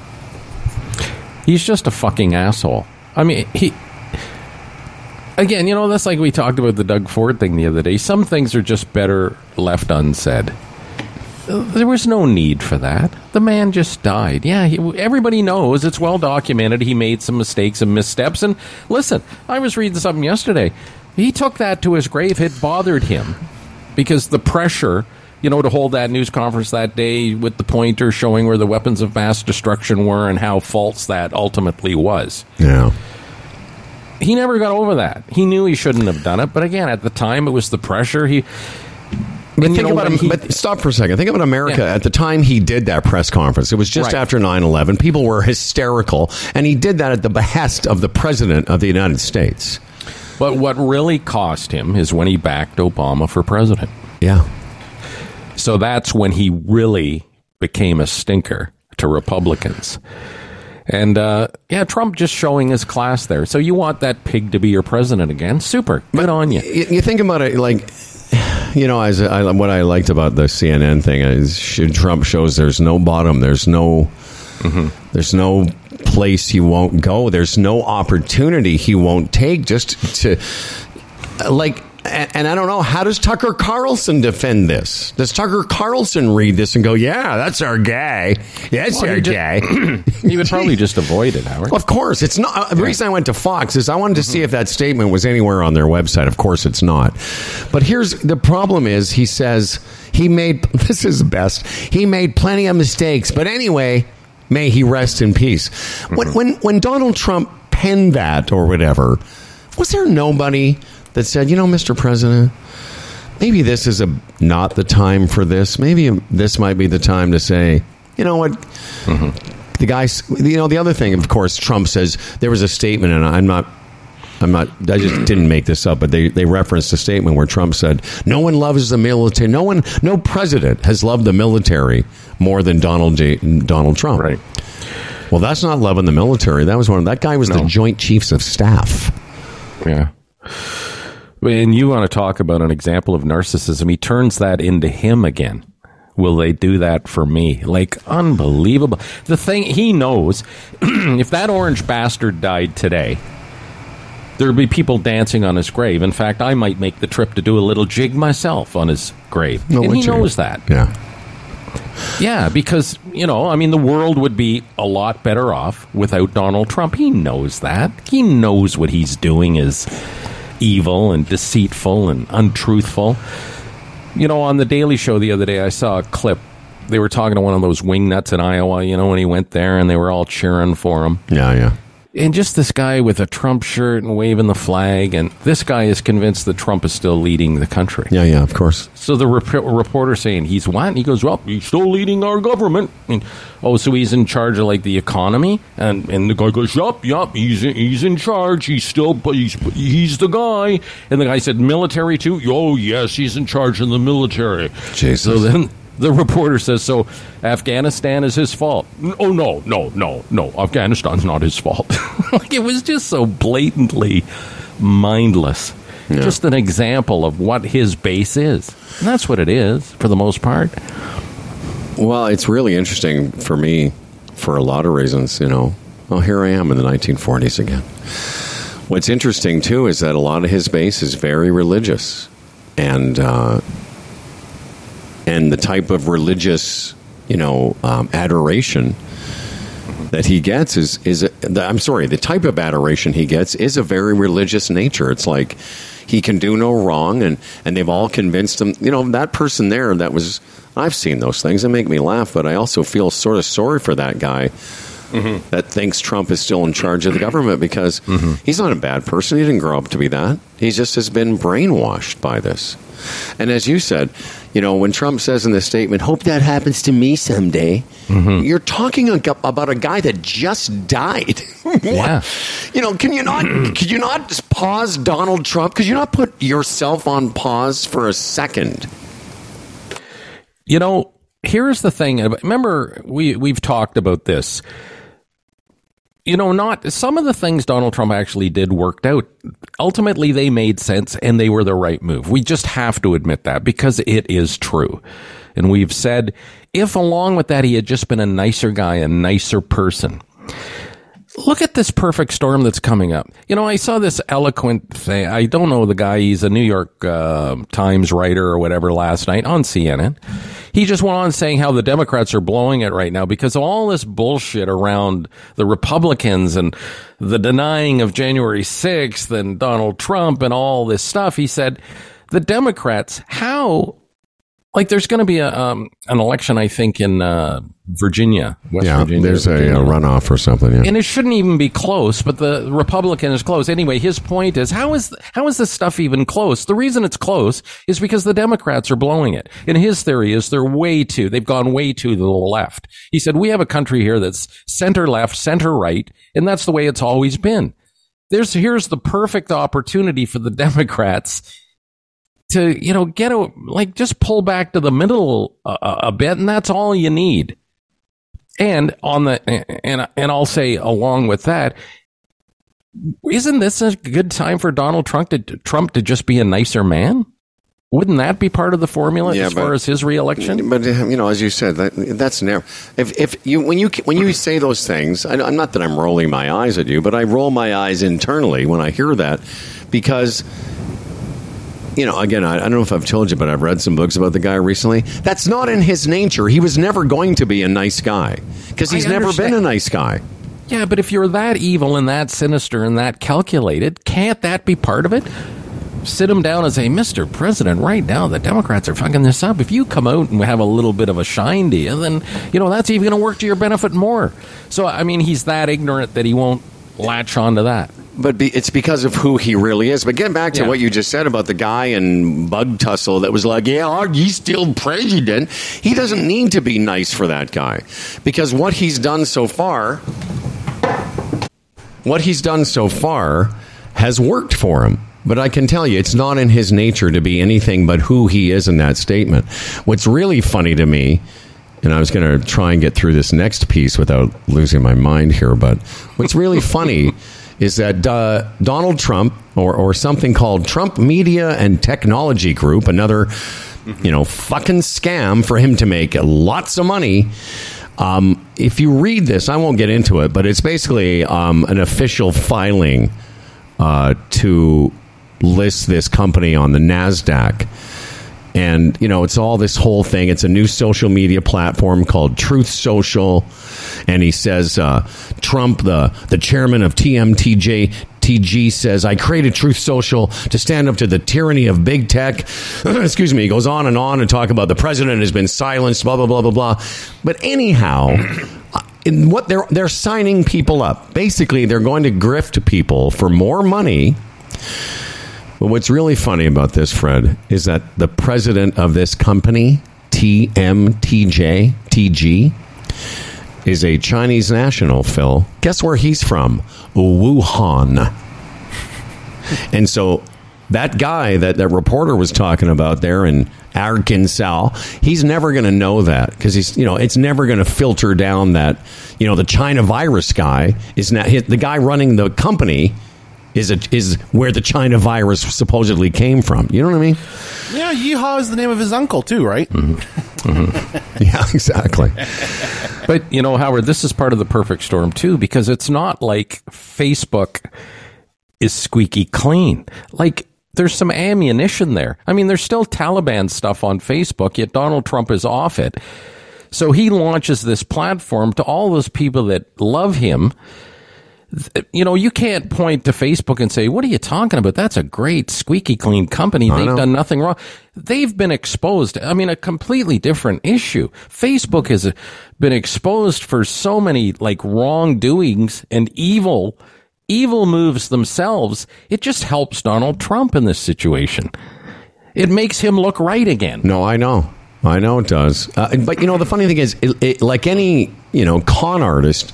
He's just a fucking asshole. I mean, he... Again, you know, that's like we talked about the Doug Ford thing the other day. Some things are just better left unsaid. There was no need for that. The man just died. Yeah, he, everybody knows. It's well documented. He made some mistakes and missteps. And listen, I was reading something yesterday. He took that to his grave. It bothered him because the pressure, you know, to hold that news conference that day with the pointer showing where the weapons of mass destruction were and how false that ultimately was. Yeah. He never got over that. He knew he shouldn't have done it. But again, at the time, it was the pressure. He... But think about him, he, but stop for a second. Think about America. Yeah. At the time he did that press conference, it was just right. after nine eleven. People were hysterical, and he did that at the behest of the President of the United States. But what really cost him is when he backed Obama for president. Yeah. So that's when he really became a stinker to Republicans. And, uh, yeah, Trump just showing his class there. So you want that pig to be your president again? Super. Good but on you. You think about it like... You know, as I, what I liked about the C N N thing is Trump shows there's no bottom, there's no, mm-hmm. there's no place he won't go, there's no opportunity he won't take. Just to, like, and, and I don't know, how does Tucker Carlson defend this? Does Tucker Carlson read this and go, "Yeah, that's our guy, that's well, our just, guy"? He would probably just avoid it, Howard. Of course, it's not. Uh, the reason I went to Fox is I wanted to mm-hmm. see if that statement was anywhere on their website. Of course, it's not. But here's the problem: is he says he made this is best. He made plenty of mistakes, but anyway, may he rest in peace. Mm-hmm. When when when Donald Trump penned that or whatever, was there nobody that said, you know, Mister President, maybe this is a not the time for this. Maybe this might be the time to say, you know what, mm-hmm. the guys. You know, the other thing, of course, Trump says there was a statement, and I'm not, I'm not. I just didn't make this up, but they they referenced a statement where Trump said, "No one loves the military. No one, no president has loved the military more than Donald J, Donald Trump." Right. Well, that's not loving the military. That was one. That guy was no. the Joint Chiefs of Staff. Yeah. And you want to talk about an example of narcissism. He turns that into him again. Will they do that for me? Like, unbelievable. The thing, he knows, if that orange bastard died today, there would be people dancing on his grave. In fact, I might make the trip to do a little jig myself on his grave. No, and he knows that. Yeah. Yeah, because, you know, I mean, the world would be a lot better off without Donald Trump. He knows that. He knows what he's doing is evil and deceitful and untruthful. You know, on the Daily Show the other day, I saw a clip. They were talking to one of those wingnuts in Iowa, you know, when he went there, and they were all cheering for him. Yeah, yeah. And just this guy with a Trump shirt and waving the flag, and this guy is convinced that Trump is still leading the country. Yeah, yeah, of course. So the rep- reporter saying, he's what? And he goes, well, he's still leading our government. And, oh, so he's in charge of, like, the economy? And and the guy goes, yup, yup, he's in, he's in charge. He's still, but he's, he's the guy. And the guy said, military too? Oh, yes, he's in charge of the military. Jesus. So then the reporter says, so Afghanistan is his fault? Oh, no, no, no, no. Afghanistan's not his fault. Like, it was just so blatantly mindless. Yeah. Just an example of what his base is. And that's what it is, for the most part. Well, it's really interesting for me for a lot of reasons, you know. Well, here I am in the nineteen forties again. What's interesting, too, is that a lot of his base is very religious. And, uh, and the type of religious, you know, um, adoration that he gets is, is a, I'm sorry, the type of adoration he gets is a very religious nature. It's like he can do no wrong, and, and they've all convinced him, you know, that person there that was, I've seen those things that make me laugh, but I also feel sort of sorry for that guy mm-hmm. that thinks Trump is still in charge of the government, because mm-hmm. he's not a bad person. He didn't grow up to be that. He just has been brainwashed by this. And as you said, you know, when Trump says in this statement, hope that happens to me someday, mm-hmm. you're talking about a guy that just died. Yeah. You know, can you not, could you not just pause Donald Trump? Could you not put yourself on pause for a second? You know, here's the thing. Remember, we, we've talked about this. You know, not some of the things Donald Trump actually did worked out. Ultimately, they made sense and they were the right move. We just have to admit that, because it is true. And we've said, if along with that, he had just been a nicer guy, a nicer person. Look at this perfect storm that's coming up. You know, I saw this eloquent thing. I don't know the guy. He's a New York uh, Times writer or whatever last night on C N N. He just went on saying how the Democrats are blowing it right now because of all this bullshit around the Republicans and the denying of January sixth and Donald Trump and all this stuff. He said, the Democrats, how... Like, there's going to be a um, an election, I think, in uh, Virginia, West yeah, Virginia. There's Virginia. A, a runoff or something, yeah. And it shouldn't even be close, but the Republican is close. Anyway, his point is, how is how is this stuff even close? The reason it's close is because the Democrats are blowing it. And his theory is they're way too, they've gone way too to the left. He said, we have a country here that's center-left, center-right, and that's the way it's always been. There's Here's the perfect opportunity for the Democrats to, you know, get a, like, just pull back to the middle a, a bit, and that's all you need. And on the, and, and I'll say along with that, isn't this a good time for Donald Trump to, Trump to just be a nicer man? Wouldn't that be part of the formula yeah, as but, far as his reelection? But, you know, as you said, that, that's never, if, if you, when you, when you say those things, I, I'm not that I'm rolling my eyes at you, but I roll my eyes internally when I hear that, because, you know, again, I, I don't know if I've told you, but I've read some books about the guy recently. That's not in his nature. He was never going to be a nice guy because he's never been a nice guy. Yeah, but if you're that evil and that sinister and that calculated, can't that be part of it? Sit him down and say, Mister President, right now the Democrats are fucking this up. If you come out and have a little bit of a shine to you, then, you know, that's even going to work to your benefit more. So, I mean, he's that ignorant that he won't latch onto that. But be, it's because of who he really is. But getting back to yeah. what you just said about the guy in Bug Tussle that was like, yeah, he's still president. He doesn't need to be nice for that guy. Because what he's done so far, what he's done so far has worked for him. But I can tell you, it's not in his nature to be anything but who he is in that statement. What's really funny to me, and I was going to try and get through this next piece without losing my mind here, but what's really funny is that uh, Donald Trump, or, or something called Trump Media and Technology Group, another, you know, fucking scam for him to make lots of money. Um, if you read this, I won't get into it, but it's basically um, an official filing uh, to list this company on the NASDAQ. And, you know, it's all this whole thing. It's a new social media platform called Truth Social. And he says, uh, Trump, the, the chairman of T M T J, T G, says, I created Truth Social to stand up to the tyranny of big tech. Excuse me. He goes on and on and talk about the president has been silenced, blah, blah, blah, blah, blah. But anyhow, in what they're they're signing people up. Basically, they're going to grift people for more money. But what's really funny about this, Fred, is that the president of this company, T M T J, T G, is a Chinese national, Phil. Guess where he's from? Wuhan. And so that guy that that reporter was talking about there in Arkansas, he's never going to know that because he's, you know, it's never going to filter down that, you know, the China virus guy is not the guy running the company is a, is where the China virus supposedly came from. You know what I mean? Yeah, Yeehaw is the name of his uncle too, right? Mm-hmm. Mm-hmm. Yeah, exactly. But, you know, Howard, this is part of the perfect storm, too, because it's not like Facebook is squeaky clean. Like, there's some ammunition there. I mean, there's still Taliban stuff on Facebook, yet Donald Trump is off it. So he launches this platform to all those people that love him. You know, you can't point to Facebook and say, what are you talking about? That's a great squeaky clean company. I They've know. done nothing wrong. They've been exposed. I mean, a completely different issue. Facebook has been exposed for so many like wrongdoings and evil, evil moves themselves. It just helps Donald Trump in this situation. It makes him look right again. No, I know. I know it does. Uh, but, you know, the funny thing is, it, it, like any, you know, con artist,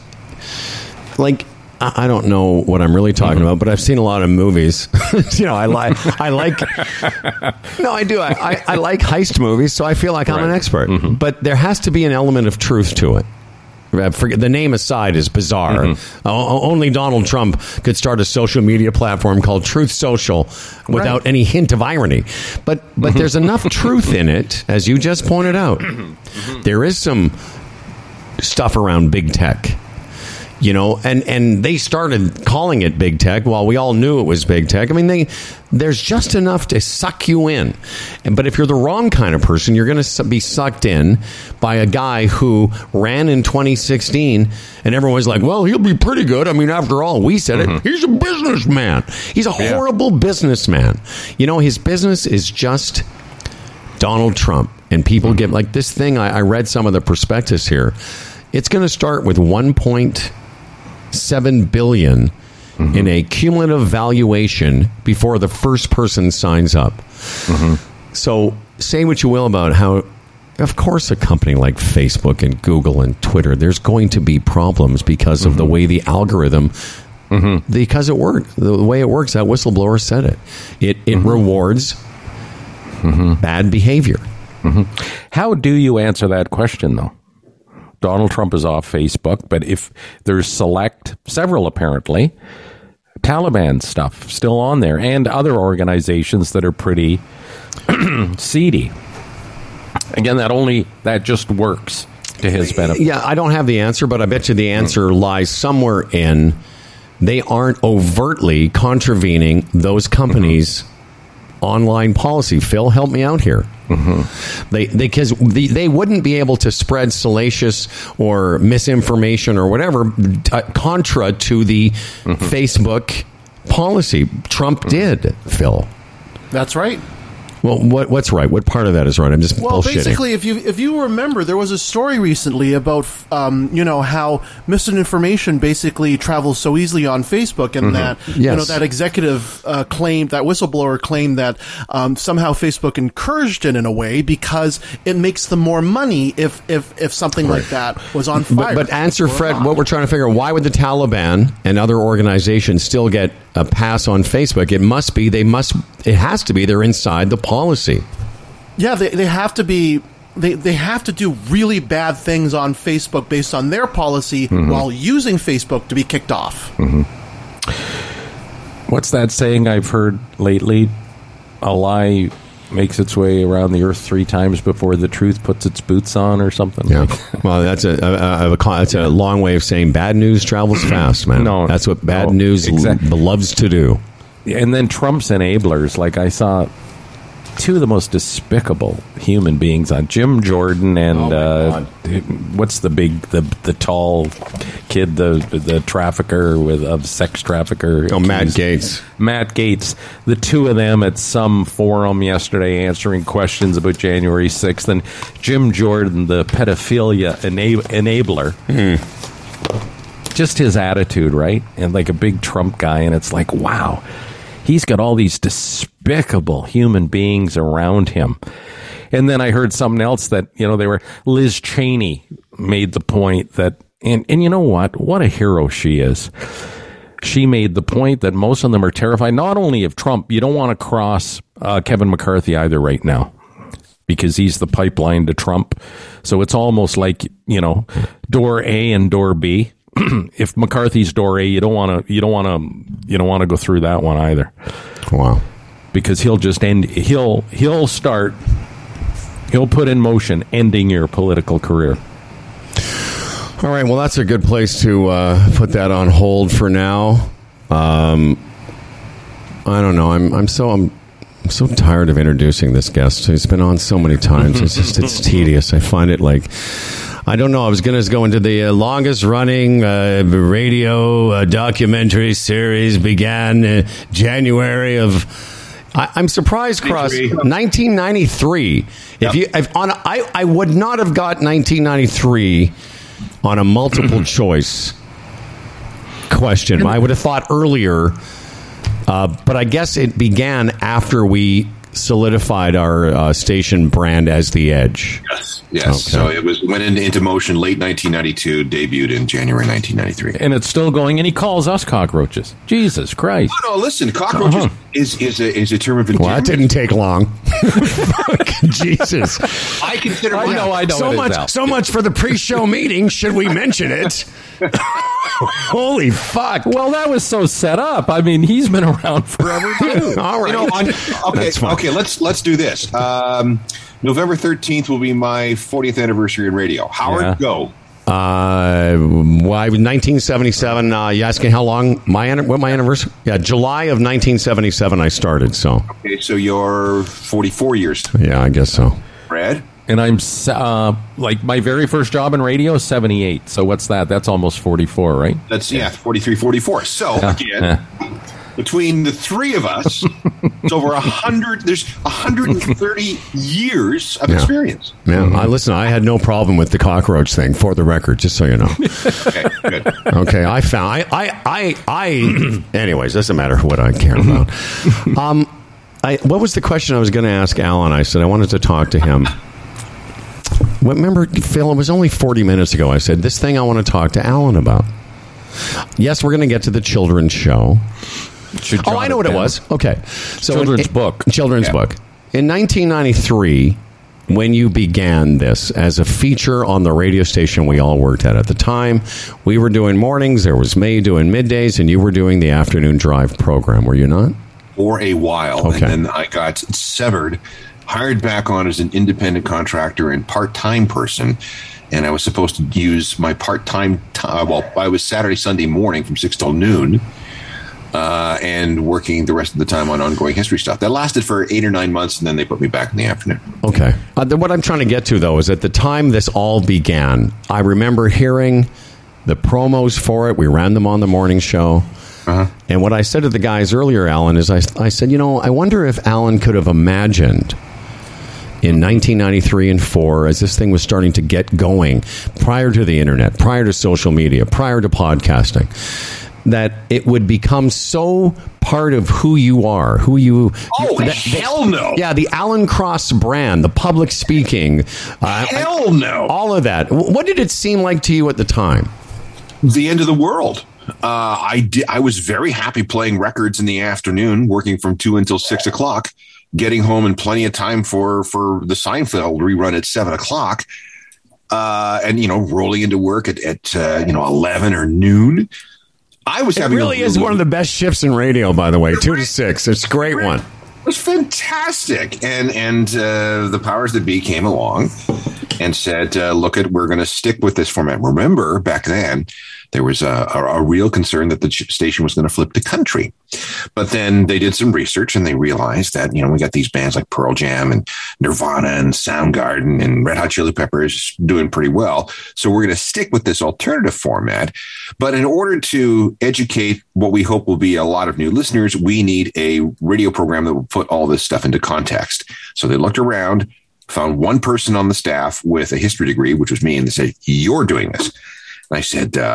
like, I don't know what I'm really talking mm-hmm. about, but I've seen a lot of movies. you know, I like, I like, no, I do. I, I, I like heist movies, so I feel like I'm right. an expert. Mm-hmm. But there has to be an element of truth to it. Forget, the name aside is bizarre. Mm-hmm. Uh, only Donald Trump could start a social media platform called Truth Social without right. any hint of irony. But but mm-hmm. there's enough truth in it, as you just pointed out. Mm-hmm. There is some stuff around big tech. You know, and, and they started calling it big tech while we all knew it was big tech. I mean, they there's just enough to suck you in. And, but if you're the wrong kind of person, you're going to be sucked in by a guy who ran in twenty sixteen and everyone was like, well, he'll be pretty good. I mean, after all, we said Mm-hmm. it. He's a businessman. He's a Yeah. horrible businessman. You know, his business is just Donald Trump. And people Mm-hmm. get like this thing. I, I read some of the prospectus here. It's going to start with one point seven billion mm-hmm. in a cumulative valuation before the first person signs up. Mm-hmm. So say what you will about how, of course, a company like Facebook and Google and Twitter, there's going to be problems because mm-hmm. of the way the algorithm, mm-hmm. because it worked, the way it works. That whistleblower said it. It it mm-hmm. rewards mm-hmm. bad behavior. Mm-hmm. How do you answer that question, though? Donald Trump is off Facebook, but if there's select, several apparently, Taliban stuff still on there, and other organizations that are pretty seedy. Again, that only, that just works to his benefit. Yeah, I don't have the answer, but I bet you the answer lies somewhere in they aren't overtly contravening those companies' mm-hmm. online policy. Phil, help me out here. Mm-hmm. They because they, they wouldn't be able to spread salacious or misinformation or whatever uh, contra to the mm-hmm. Facebook policy. Trump mm-hmm. did, Phil. That's right. Well, what what's right? What part of that is right? I'm just well, bullshitting. basically, if you if you remember, there was a story recently about um, you know how misinformation basically travels so easily on Facebook, and mm-hmm. that yes. you know that executive uh, claimed, that whistleblower claimed that um, somehow Facebook encouraged it in a way because it makes them more money if if, if something right. like that was on fire. But, but answer, Fred, what we're trying to figure out: why would the Taliban and other organizations still get a pass on Facebook? It must be they must. It has to be they're inside the policy. Yeah, they they have to be. They they have to do really bad things on Facebook based on their policy mm-hmm. while using Facebook to be kicked off. Mm-hmm. What's that saying I've heard lately? A lie makes its way around the earth three times before the truth puts its boots on, or something. Yeah. Well, that's a, a, a, a that's a long way of saying bad news travels fast, man. No, that's what bad no, news exactly. l- loves to do. And then Trump's enablers, like I saw two of the most despicable human beings on Jim Jordan and oh uh, what's the big the the tall kid the the trafficker with of sex trafficker oh Matt Gaetz Matt Gaetz the two of them at some forum yesterday answering questions about January sixth, and Jim Jordan, the pedophilia ena- enabler, mm. just his attitude, right? And like a big Trump guy, and it's like, wow, he's got all these despicable human beings around him. And then I heard something else that, you know, they were, Liz Cheney made the point that, and, and you know what? What a hero she is. She made the point that most of them are terrified, not only of Trump, you don't want to cross uh, Kevin McCarthy either right now, because he's the pipeline to Trump. So it's almost like, you know, door A and door B. If McCarthy's door A, you don't want to, you don't want to, you don't want to go through that one either. Wow. Because he'll just end, he'll, he'll start, he'll put in motion ending your political career. All right. Well, that's a good place to uh, put that on hold for now. Um, I don't know. I'm, I'm so, I'm, I'm so tired of introducing this guest. He's been on so many times. It's just, it's tedious. I find it like, I don't know. I was going to go into the uh, longest running uh, radio uh, documentary series began uh, January of. I, I'm surprised, Cross. nineteen ninety-three. Yep. If you, if on, I, I would not have got nineteen ninety-three on a multiple choice question. I would have thought earlier, uh, but I guess it began after we solidified our uh, station brand as The Edge. Yes, yes. Okay. So it was went into, into motion late nineteen ninety-two, debuted in January nineteen ninety-three, and it's still going. And he calls us cockroaches. Jesus Christ! No, no listen, cockroaches uh-huh. is is a is a term of endearment. Well, that didn't take long. Jesus, I consider. I know, I know. So much, so much for the pre-show meeting. Should we mention it? Holy fuck! Well, that was so set up. I mean, he's been around forever too. All right. You know, on, okay, okay. Let's let's do this. Um, November thirteenth will be my fortieth anniversary in radio. Howard, yeah. go. Uh, well, nineteen seventy-seven. Uh, you asking how long my what my anniversary? Yeah, July of nineteen seventy-seven. I started. So okay, so you're forty-four years. Yeah, I guess so. Brad. And I'm uh, like my very first job in radio is seventy-eight. So what's that? That's almost forty-four, right? That's yeah, forty-three, forty-four. So yeah. again, Yeah. between the three of us, it's over a hundred. There's one hundred thirty years of yeah. experience. Yeah, I listen. I had no problem with the cockroach thing, for the record, just so you know. Okay, good. Okay, I found. I, I, I, I. Anyways, doesn't matter what I care about. Um, I. What was the question I was going to ask Alan? I said I wanted to talk to him. Remember, Phil, it was only forty minutes ago. I said, this thing I want to talk to Alan about. Yes, we're going to get to the children's show. Oh, I know what it was. Okay. So children's in, book. Children's yeah. book. In nineteen ninety-three, when you began this as a feature on the radio station we all worked at at the time, we were doing mornings, there was May doing middays, and you were doing the afternoon drive program, were you not? For a while. Okay. And then I got severed, hired back on as an independent contractor and part-time person. And I was supposed to use my part-time time. Well, I was Saturday, Sunday morning from six till noon. Uh, and working the rest of the time on ongoing history stuff. That lasted for eight or nine months, and then they put me back in the afternoon. Okay. Uh, the, what I'm trying to get to, though, is at the time this all began, I remember hearing the promos for it. We ran them on the morning show. Uh-huh. And what I said to the guys earlier, Alan, is I, I said, you know, I wonder if Alan could have imagined in nineteen ninety-three and four, as this thing was starting to get going, prior to the internet, prior to social media, prior to podcasting, that it would become so part of who you are, who you... Oh, that, hell no. Yeah, the Alan Cross brand, the public speaking. Uh, hell no. All of that. What did it seem like to you at the time? The end of the world. Uh, I, di- I was very happy playing records in the afternoon, working from two until six o'clock, getting home in plenty of time for, for the Seinfeld rerun at seven o'clock, uh, and, you know, rolling into work at, at uh, you know, eleven or noon. I was it having really a, is one of the best shifts in radio, by the way, two to six. It's a great one. It was fantastic. And and uh, the powers that be came along and said, uh, look, at we're going to stick with this format. Remember, back then, there was a, a, a real concern that the station was going to flip to country. But then they did some research and they realized that, you know, we got these bands like Pearl Jam and Nirvana and Soundgarden and Red Hot Chili Peppers doing pretty well. So we're going to stick with this alternative format. But in order to educate what we hope will be a lot of new listeners, we need a radio program that will put all this stuff into context. So they looked around, found one person on the staff with a history degree, which was me, and they said, you're doing this. And I said, uh,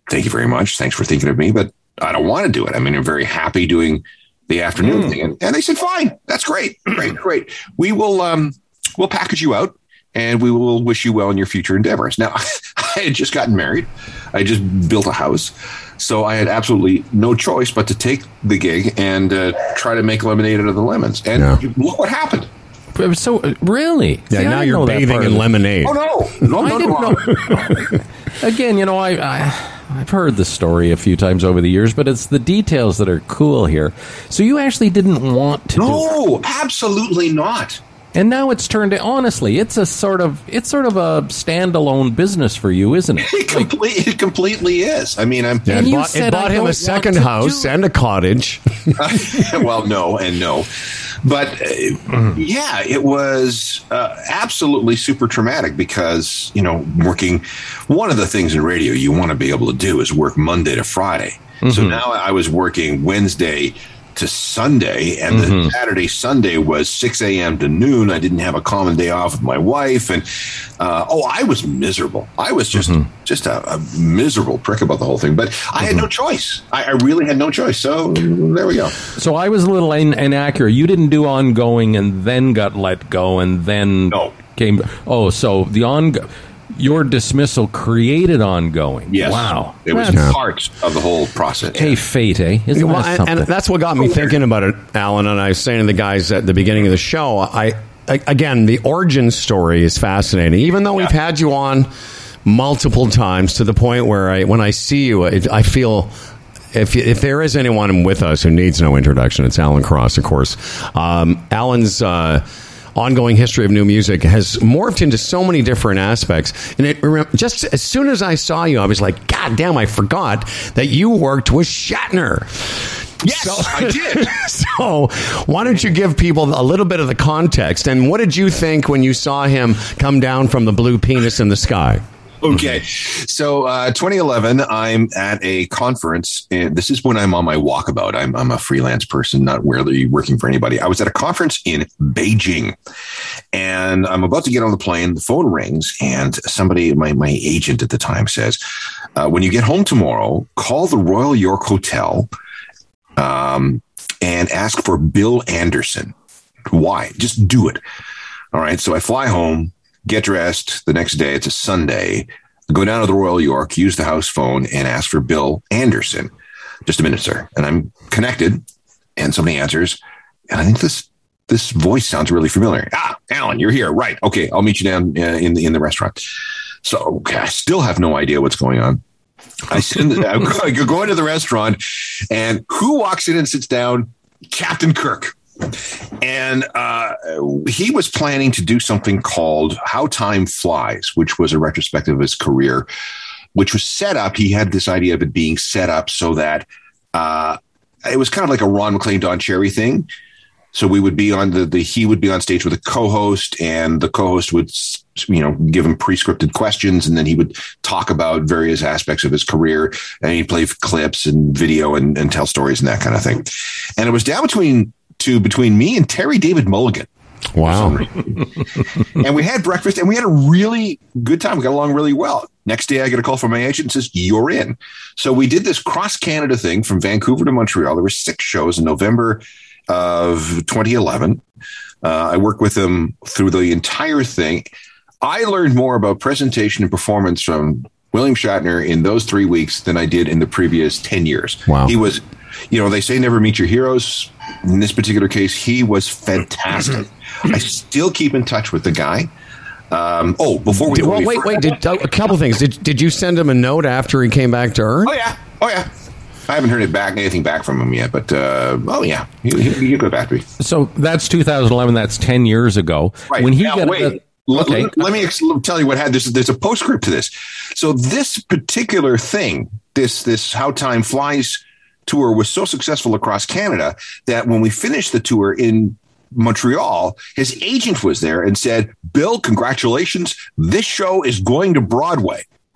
thank you very much. Thanks for thinking of me, but I don't want to do it. I mean, I'm very happy doing the afternoon mm. thing. And, and they said, fine, that's great. Great, great. We will, um, we'll package you out and we will wish you well in your future endeavors. Now, I had just gotten married. I just built a house. So I had absolutely no choice but to take the gig and uh, try to make lemonade out of the lemons. And yeah. look what happened. So, really? Yeah, See, now you're bathing in lemonade. Oh, no. No, no, no. no. Again, you know, I, I, I've heard the story a few times over the years, but it's the details that are cool here. So you actually didn't want to no, do it. No, absolutely not. And now it's turned, honestly, it's a sort of, it's sort of a standalone business for you, isn't it? It, complete, like, it completely is. I mean, I'm. Yeah, it bought, it bought him a second house and a cottage. uh, well, no, and no. But uh, mm. yeah, it was uh, absolutely super traumatic because, you know, working, one of the things in radio you want to be able to do is work Monday to Friday. Mm-hmm. So now I was working Wednesday to Sunday, and mm-hmm. the Saturday, Sunday was six a.m. to noon. I didn't have a common day off with my wife. And, uh, oh, I was miserable. I was just mm-hmm. just a, a miserable prick about the whole thing. But mm-hmm. I had no choice. I, I really had no choice. So there we go. So I was a little in- inaccurate. You didn't do ongoing and then got let go and then no. came. Oh, so the ongoing. Your dismissal created ongoing. Yes. Wow. It was that's, part of the whole process. Hey, fate, eh? Isn't well, that and, and that's what got me thinking about it, Alan. And I was saying to the guys at the beginning of the show, I, I again, the origin story is fascinating. Even though yeah. we've had you on multiple times to the point where I, when I see you, I, I feel... If if there is anyone with us who needs no introduction, it's Alan Cross, of course. Um, Alan's... Uh, ongoing history of new music has morphed into so many different aspects. And it just as soon as I saw you, I was like, God damn, I forgot that you worked with Shatner. Yes, so, I did. So why don't you give people a little bit of the context? And what did you think when you saw him come down from the blue penis in the sky? Okay, so uh, twenty eleven, I'm at a conference, and this is when I'm on my walkabout. I'm, I'm a freelance person, not really working for anybody. I was at a conference in Beijing, and I'm about to get on the plane. The phone rings, and somebody, my, my agent at the time says, uh, when you get home tomorrow, call the Royal York Hotel um, and ask for Bill Anderson. Why? Just do it. All right, so I fly home. Get dressed the next day. It's a Sunday. Go down to the Royal York, use the house phone, and ask for Bill Anderson. Just a minute, sir. And I'm connected, and somebody answers. And I think this this voice sounds really familiar. Ah, Alan, you're here. Right. Okay, I'll meet you down uh, in the in the restaurant. So okay, I still have no idea what's going on. I send. I go into the restaurant, and who walks in and sits down? Captain Kirk. And uh, he was planning to do something called How Time Flies, which was a retrospective of his career, which was set up. He had this idea of it being set up so that uh, it was kind of like a Ron McLean, Don Cherry thing. So we would be on the, the he would be on stage with a co-host, and the co-host would, you know, give him pre-scripted questions, and then he would talk about various aspects of his career, and he'd play clips and video and, and tell stories and that kind of thing. And it was down between to between me and Terry David Mulligan. Wow. And we had breakfast, and we had a really good time. We got along really well. Next day, I get a call from my agent and says, you're in. So we did this cross-Canada thing from Vancouver to Montreal. There were six shows in November of twenty eleven. Uh, I worked with him through the entire thing. I learned more about presentation and performance from William Shatner in those three weeks than I did in the previous ten years. Wow. He was, you know, they say never meet your heroes. In this particular case, he was fantastic. I still keep in touch with the guy. Um, oh, before we... Did, well, wait, wait. Did, a couple things. Did, did you send him a note after he came back to Earth? Oh, yeah. Oh, yeah. I haven't heard it back, anything back from him yet, but, uh, oh, yeah. He, he, he got back to me. So that's two thousand eleven. That's ten years ago. Right. When he now, got wait. The, let, okay. let, let me ex- tell you what had this. There's a postscript to this. So this particular thing, this this How Time Flies tour was so successful across Canada that when we finished the tour in Montreal, his agent was there and said, Bill, congratulations. This show is going to Broadway.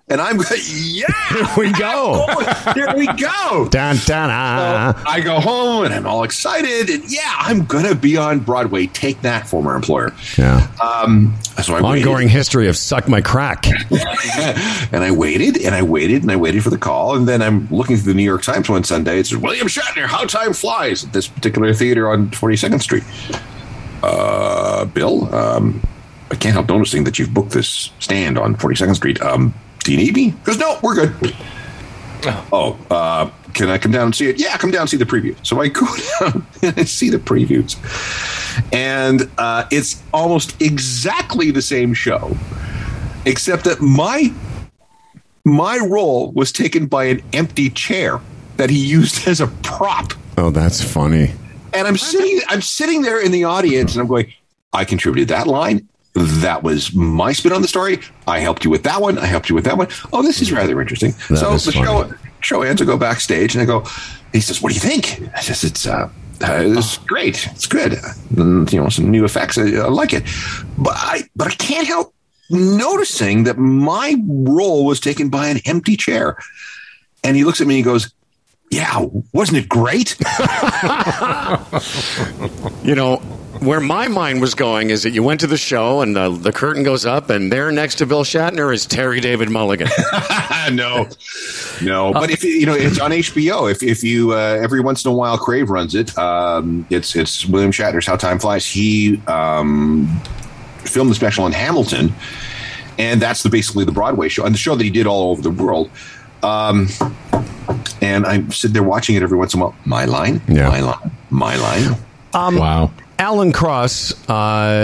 And I'm going, yeah, here we go. Here we go. Dun, dun, uh. So I go home and I'm all excited. And yeah, I'm going to be on Broadway. Take that, former employer. Yeah. Um, so I Ongoing waited. history of Suck My Crack. And I waited and I waited and I waited for the call. And then I'm looking through the New York Times one Sunday. It says, William Shatner, How Time Flies at this particular theater on forty-second Street. Uh, Bill, um, I can't help noticing that you've booked this stand on forty-second Street. Um, do you need me? He goes, no, we're good. Oh, uh, can I come down and see it? Yeah, come down and see the preview. So I go down and I see the previews. And uh, it's almost exactly the same show, except that my my role was taken by an empty chair that he used as a prop. Oh, that's funny. And I'm sitting I'm sitting there in the audience and I'm going, I contributed that line. That was my spin on the story. I helped you with that one. I helped you with that one. Oh, this is rather interesting. That so is the funny. show show ends. I go backstage and I go, he says, what do you think? I says, it's uh, uh it's great. It's good. And, you know, some new effects. I, I like it. But I but I can't help noticing that my role was taken by an empty chair. And he looks at me and he goes, yeah, wasn't it great? You know, where my mind was going is that you went to the show and the, the curtain goes up and there next to Bill Shatner is Terry David Mulligan. no, no. But if you know, it's on H B O. If if you uh, every once in a while, Crave runs it. Um, it's it's William Shatner's How Time Flies. He um, filmed the special in Hamilton, and that's the basically the Broadway show and the show that he did all over the world. Um, and I'm sitting there watching it every once in a while. My line, Yeah. my line, my line. Um, Wow. Alan Cross, uh,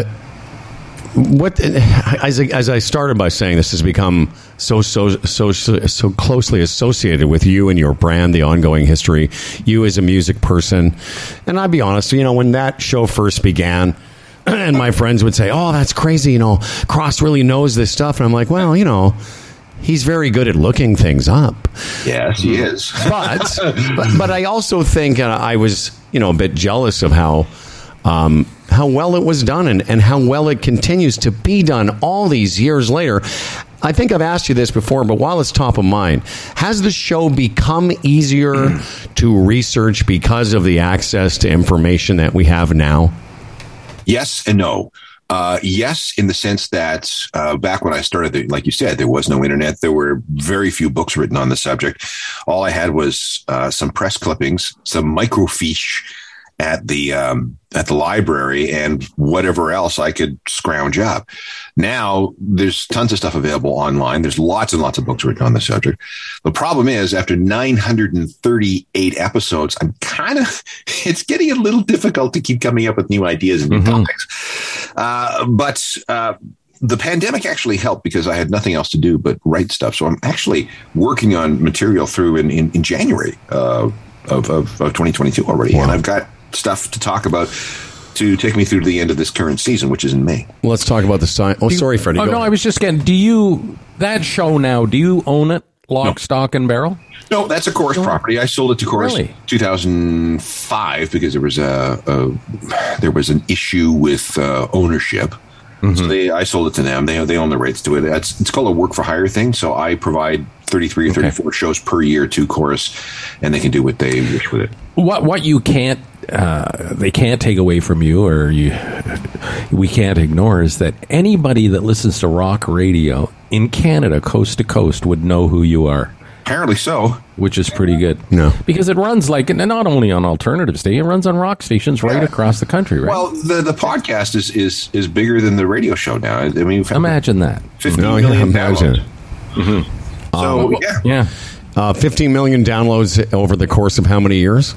what as I, as I started by saying, this has become so so so so closely associated with you and your brand, the ongoing history, you as a music person. And I'll be honest, you know, when that show first began, and my friends would say, "Oh, that's crazy," you know, Cross really knows this stuff, and I'm like, well, you know, he's very good at looking things up. Yes, he is. But, but but I also think uh, I was, you know, a bit jealous of how um, how well it was done and, and how well it continues to be done all these years later. I think I've asked you this before, but while it's top of mind, has the show become easier to research because of the access to information that we have now? Yes and no. Uh, yes, in the sense that uh, back when I started, like you said, there was no internet. There were very few books written on the subject. All I had was uh, some press clippings, some microfiche at the um, at the library, and whatever else I could scrounge up. Now there's tons of stuff available online. There's lots and lots of books written on the subject. The problem is, after nine hundred thirty-eight episodes, I'm kind of it's getting a little difficult to keep coming up with new ideas and new Mm-hmm. topics. Uh, but uh, the pandemic actually helped because I had nothing else to do but write stuff. So I'm actually working on material through in in, in January uh, of, of of twenty twenty-two already, Wow. and I've got stuff to talk about to take me through to the end of this current season, which is in May. Well, let's talk about the science. Oh, sorry, Freddie. Oh, go no, ahead. I was just getting, do you, that show now, do you own it? Lock, No. stock, and barrel? No, that's a Chorus property. I sold it to Chorus Really? two thousand five because there was a, a there was an issue with uh, ownership. So they, I sold it to them. They they own the rights to it. It's, it's called a work for hire thing. So I provide thirty-three or Okay. thirty-four shows per year to Chorus, and they can do what they wish with it. What what you can't uh, they can't take away from you, or you we can't ignore, is that anybody that listens to rock radio in Canada, coast to coast, would know who you are, Apparently so. which is pretty good. No. Because it runs like, and not only on alternative stations, it runs on rock stations right Yeah. across the country, right? Well, the, the podcast is, is is bigger than the radio show now. I mean, we've had Imagine that. fifteen No, yeah, million imagine. downloads. So yeah, Yeah. Uh, fifteen million downloads over the course of how many years?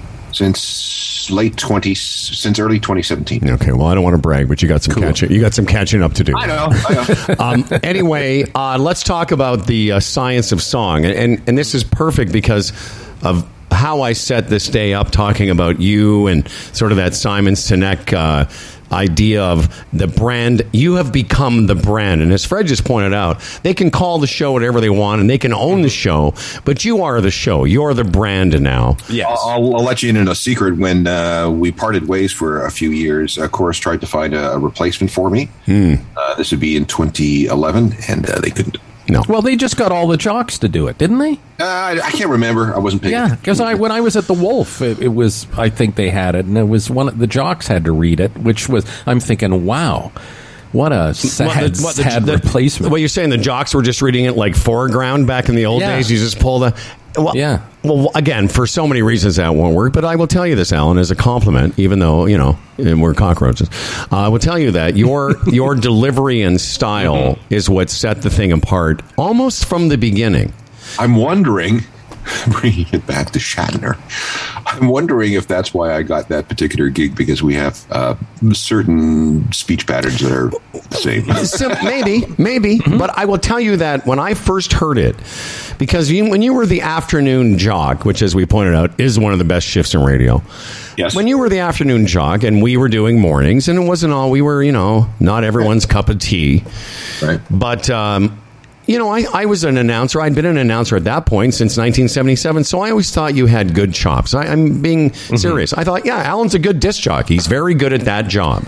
since late twenty, since early twenty seventeen. Okay, well, I don't want to brag, but you got some catching. You got some catching up to do. I know. I know. um, anyway, uh, let's talk about the uh, science of song, and, and and this is perfect because of how I set this day up, talking about you and sort of that Simon Sinek uh, idea of the brand. You have become the brand, and as Fred just pointed out, they can call the show whatever they want, and they can own the show, but you are the show. You're the brand now. I'll, I'll, I'll let you in on a secret. When uh, we parted ways for a few years, uh, Chorus tried to find a, a replacement for me. Uh, this would be in twenty eleven, and uh, they couldn't. No. Well, they just got all the jocks to do it, didn't they? Uh, I, I can't remember. I wasn't paying. Yeah, because I when I was at the Wolf, it, it was I think they had it, and it was one of the jocks had to read it, which was I'm thinking, wow, what a sad, What, the, what, the, sad the, replacement. What you're saying? The jocks were just reading it like foreground back in the old Yeah. days. You just pull the. Well, Yeah. Well, again, for so many reasons that won't work. But I will tell you this, Alan, as a compliment, even though you know we're cockroaches. Uh, I will tell you that your your delivery and style mm-hmm. is what set the thing apart, almost from the beginning. I'm wondering, bringing it back to Shatner, I'm wondering if that's why I got that particular gig, because we have uh, certain speech patterns that are the same. So maybe, maybe. Mm-hmm. But I will tell you that when I first heard it, because you, when you were the afternoon jock, which, as we pointed out, is one of the best shifts in radio. Yes. When you were the afternoon jock and we were doing mornings, and it wasn't all, we were, you know, not everyone's right. cup of tea. Right. But, um, you know, I, I was an announcer. I'd been an announcer at that point since nineteen seventy-seven, so I always thought you had good chops. I, I'm being mm-hmm. serious. I thought, yeah, Alan's a good disc jockey. He's very good at that job.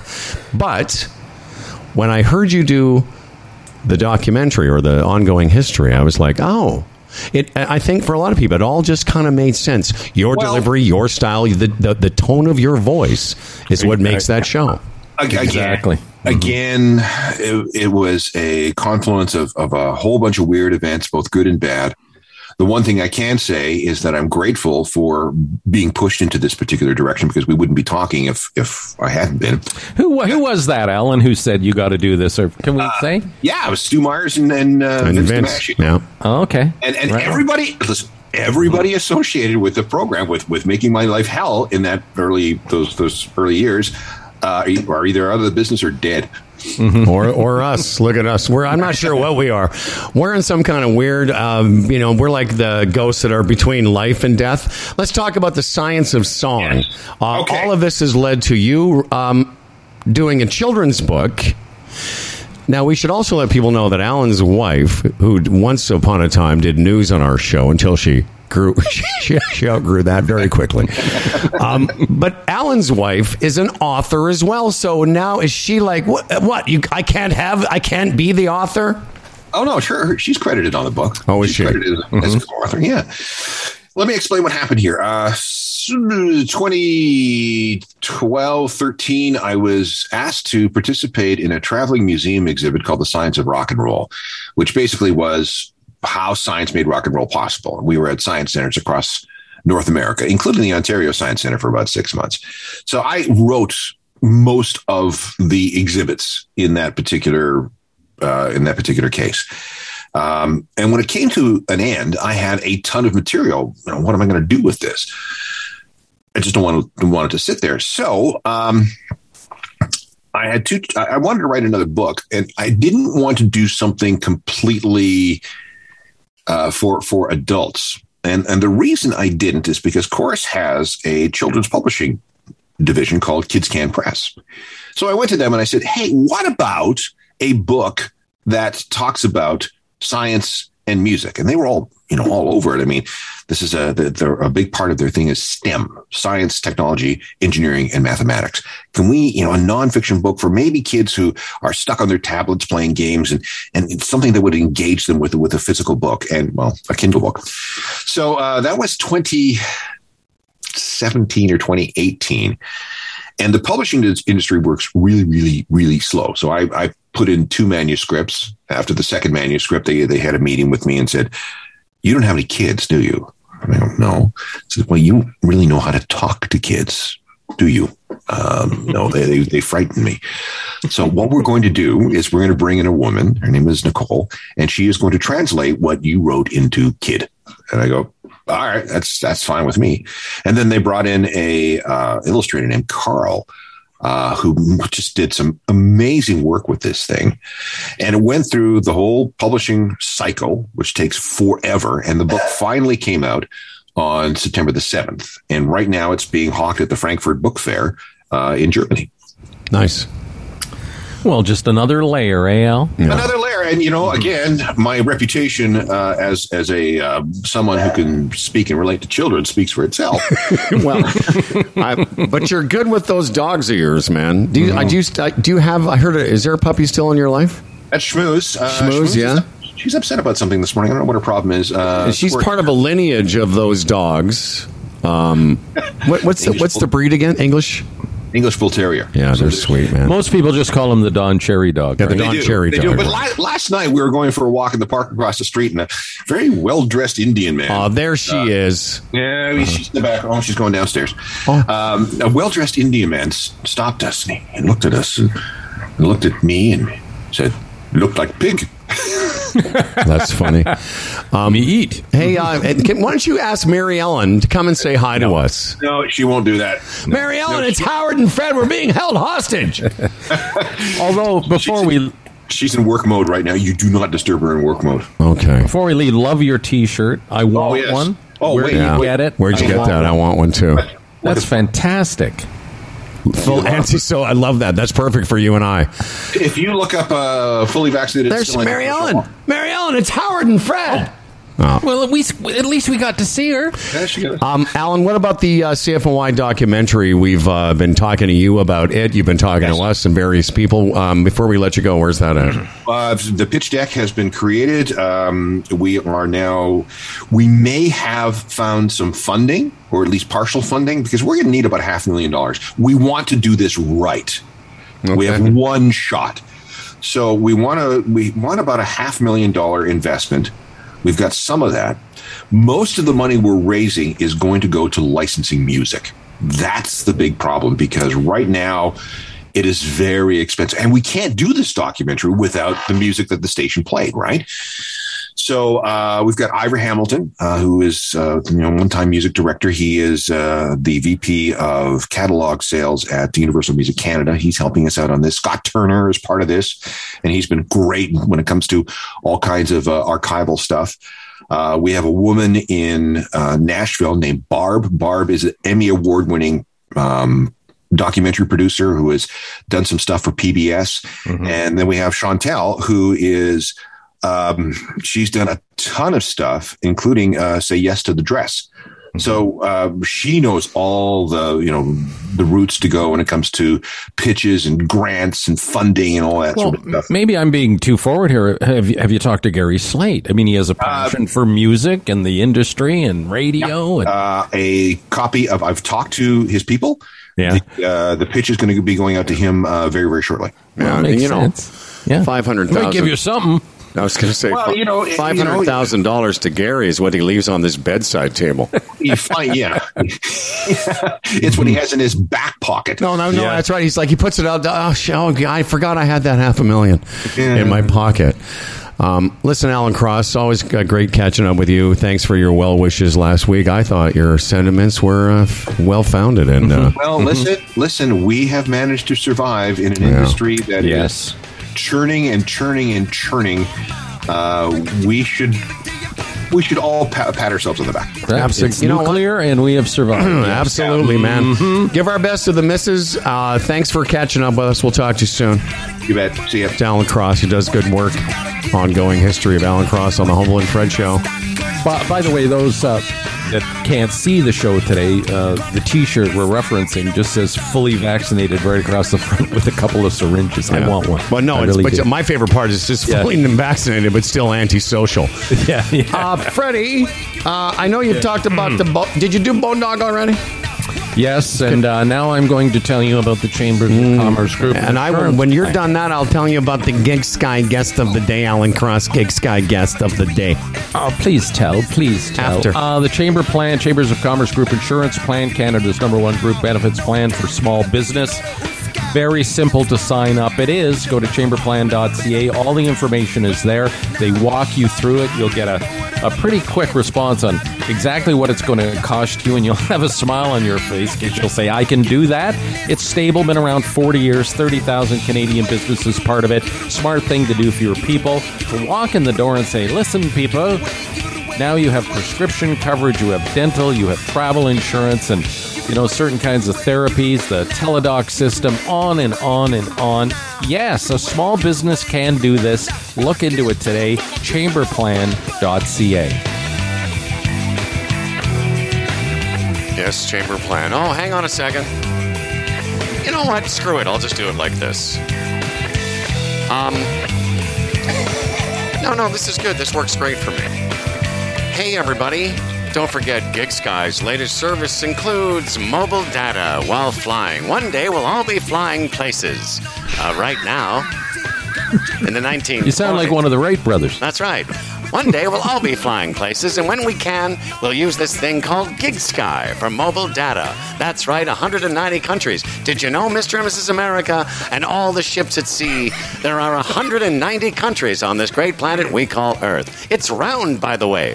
But when I heard you do the documentary or the ongoing history, I was like, oh, it. I think for a lot of people, it all just kind of made sense. Your well, delivery, your style, the, the the tone of your voice is what makes that show. Again, exactly. Again, it, it was a confluence of, of a whole bunch of weird events, both good and bad. The one thing I can say is that I'm grateful for being pushed into this particular direction, because we wouldn't be talking if, if I hadn't been. Who who was that, Alan, who said you got to do this? Or can we uh, say? Yeah, it was Stu Myers and, and, uh, and Vince, Vince DiMaggio. Yeah. Oh, okay. And, and right. everybody, listen, everybody associated with the program, with, with making my life hell in that early those those early years, uh, are either out of the business or dead. Mm-hmm. or or us. Look at us. We're I'm not sure what we are. We're in some kind of weird, um, you know, we're like the ghosts that are between life and death. Let's talk about the science of song. Yes. Uh, okay. All of this has led to you um, doing a children's book. Now, we should also let people know that Alan's wife, who once upon a time did news on our show until she grew, she, she outgrew that very quickly. Um, but Alan's wife is an author as well. So now is she like, what? what you, I can't have, I can't be the author? Oh, no, sure. She's credited on the book. Oh, is She's she? credited Mm-hmm. as a co-author, yeah. Let me explain what happened here. Uh, twenty twelve, thirteen, I was asked to participate in a traveling museum exhibit called The Science of Rock and Roll, which basically was how science made rock and roll possible. We were at science centers across North America, including the Ontario Science Center, for about six months. So I wrote most of the exhibits in that particular uh, in that particular case. Um, and when it came to an end, I had a ton of material. You know, what am I going to do with this? I just don't want to want it to sit there. So um, I had to. I wanted to write another book, and I didn't want to do something completely uh, for for adults. And and the reason I didn't is because Chorus has a children's publishing division called Kids Can Press. So I went to them and I said, "Hey, what about a book that talks about science and music?" And they were all, you know, all over it. I mean, this is a, the, a big part of their thing is STEM, science, technology, engineering, and mathematics. Can we, you know, a nonfiction book for maybe kids who are stuck on their tablets playing games, and, and it's something that would engage them with, with a physical book and, well, a Kindle book. So uh, that was twenty seventeen or twenty eighteen. And the publishing industry works really, really, really slow. So I, I put in two manuscripts. After the second manuscript, they they had a meeting with me and said, "You don't have any kids, do you?" And I go, "No." I said, "Well, you really know how to talk to kids, do you?" Um, no, they, they they frighten me. So what we're going to do is we're going to bring in a woman. Her name is Nicole, and she is going to translate what you wrote into kid. And I go, all right, that's that's fine with me. And then they brought in a uh, illustrator named Carl, uh, who just did some amazing work with this thing. And it went through the whole publishing cycle, which takes forever. And the book finally came out on September the seventh. And right now it's being hawked at the Frankfurt Book Fair uh, in Germany. Nice. Well, just another layer, eh, Al? Yeah. Another layer. And, you know, again, my reputation uh, as as a uh, someone who can speak and relate to children speaks for itself. Well, I, but you're good with those dog's ears, man. Do you, mm-hmm. I, do you, do you have, I heard, is there a puppy still in your life? That's Schmooze. Uh, Schmooze, yeah. Is, she's upset about something this morning. I don't know what her problem is. Uh, She's Squirt- part of a lineage of those dogs. Um, what, what's the, what's the breed again? English? English Bull Terrier. Yeah, they're sweet, man. Most people just call him the Don Cherry dog. Yeah, the right? Don They do. Cherry They dog. do. But la- last night we were going for a walk in the park across the street, and a very well dressed Indian man. Oh, there she Uh, is. Yeah, she's in the back. Oh, she's going downstairs. Oh. Um, a well-dressed Indian man s- stopped us and, he, and looked at us and, and looked at me and said, "Looked like pig." That's funny. Um, Me eat. hey, uh, can, why don't you ask Mary Ellen to come and say hi to us? No, she won't do that. Mary Ellen, No, it's she- Howard and Fred. We're being held hostage. Although before we She's in work mode right now. You do not disturb her in work mode. Okay. before we leave, love your T-shirt. I want yes. one. Oh, Where wait, do you yeah. get it? Where'd you I get want that? I one. want one too. That's fantastic. Full anti. So I love that. That's perfect for you and I. If you look up uh, fully vaccinated, There's still Mary anti-social Ellen. law. Mary Ellen, it's Howard and Fred. Well, at least at least we got to see her. Yeah, she got it. Um, Alan, what about the uh, C F N Y documentary? We've uh, been talking to you about it. You've been talking Yes. to us and various people. Um, before we let you go, where's that at? Uh, the pitch deck has been created. Um, we are now, we may have found some funding, or at least partial funding, because we're going to need about half a million dollars. We want to do this right. We Okay. have one shot. So we want to, we want about a half million dollar investment. We've got some of that. Most of the money we're raising is going to go to licensing music. That's the big problem, because right now it is very expensive. And we can't do this documentary without the music that the station played, right? So uh, we've got Ivor Hamilton, uh, who is uh, you know one-time music director. He is uh, the V P of catalog sales at Universal Music Canada. He's helping us out on this. Scott Turner is part of this, and he's been great when it comes to all kinds of uh, archival stuff. Uh, we have a woman in uh, Nashville named Barb. Barb is an Emmy Award-winning um, documentary producer who has done some stuff for P B S. Mm-hmm. And then we have Chantel, who is um, she's done a ton of stuff, including uh, Say Yes to the Dress. Mm-hmm. So uh, she knows all the, you know, the routes to go when it comes to pitches and grants and funding and all that Well, sort of stuff. maybe I'm being too forward here. Have you, have you talked to Gary Slate? I mean, he has a passion uh, for music and the industry and radio. Yeah. And- uh, a copy of, I've talked to his people. Yeah. The, uh, the pitch is going to be going out to him uh, very, very shortly. Well, Yeah, makes you know, sense. Yeah. five hundred Let me thousand. give you something. I was going to say, Well, you know, it- five hundred thousand dollars to Gary is what he leaves on this bedside table. You find, yeah. It's what he has in his back pocket. No, no, no, Yeah. that's right. He's like, he puts it out. Oh, sh- oh, I forgot I had that half a million Yeah. in my pocket. Um, listen, Alan Cross, always uh, great catching up with you. Thanks for your well wishes last week. I thought your sentiments were uh, well founded. And uh, Well, listen, listen, we have managed to survive in an Yeah. industry that Yes. is churning and churning and churning. Uh, we should we should all pat, pat ourselves on the back. Absolutely. It's You know what? nuclear, and we have survived. absolutely, man. Give our best to the missus. Uh, thanks for catching up with us. We'll talk to you soon. You bet. See ya. It's Alan Cross, who does good work. Ongoing history of Alan Cross on the Humble and Fred Show. By, by the way, those uh, that can't see the show today, uh, the T-shirt we're referencing just says "fully vaccinated" right across the front with a couple of syringes. I want one. But no, I it's, really but do. my favorite part is just Yeah. fully vaccinated, but still antisocial. yeah, yeah. Uh, Freddie, uh, I know you've talked about the. Bo- Did you do Bone Dog already? Yes, and uh, now I'm going to tell you about the Chambers of Commerce Group. And I will, when you're done that, I'll tell you about the Gig Sky guest of the day, Alan Cross, Gig Sky guest of the day. Oh, please tell, please tell. After. Uh, the Chamber Plan, Chambers of Commerce Group Insurance Plan, Canada's number one group benefits plan for small business. Very simple to sign up. It is. Go to chamber plan dot c a. All the information is there. They walk you through it. You'll get a, a pretty quick response on exactly what it's going to cost you, and you'll have a smile on your face because you'll say, I can do that. It's stable, been around forty years, thirty thousand Canadian businesses part of it. Smart thing to do for your people. To walk in the door and say, listen, people, now you have prescription coverage, you have dental, you have travel insurance, and you know, certain kinds of therapies, the teledoc system, on and on and on. Yes, a small business can do this. Look into it today. chamber plan dot c a. Yes, Chamber Plan. Oh, hang on a second. You know what? Screw it. I'll just do it like this. Um. No, no, this is good. This works great for me. Hey, everybody. Don't forget, GigSky's latest service includes mobile data while flying. One day we'll all be flying places. Uh, right now, in the nineteen. You sound like one of the Wright brothers. That's right. One day we'll all be flying places, and when we can, we'll use this thing called GigSky for mobile data. That's right, one hundred ninety countries. Did you know, Mister and Missus America, and all the ships at sea, there are one hundred ninety countries on this great planet we call Earth. It's round, by the way.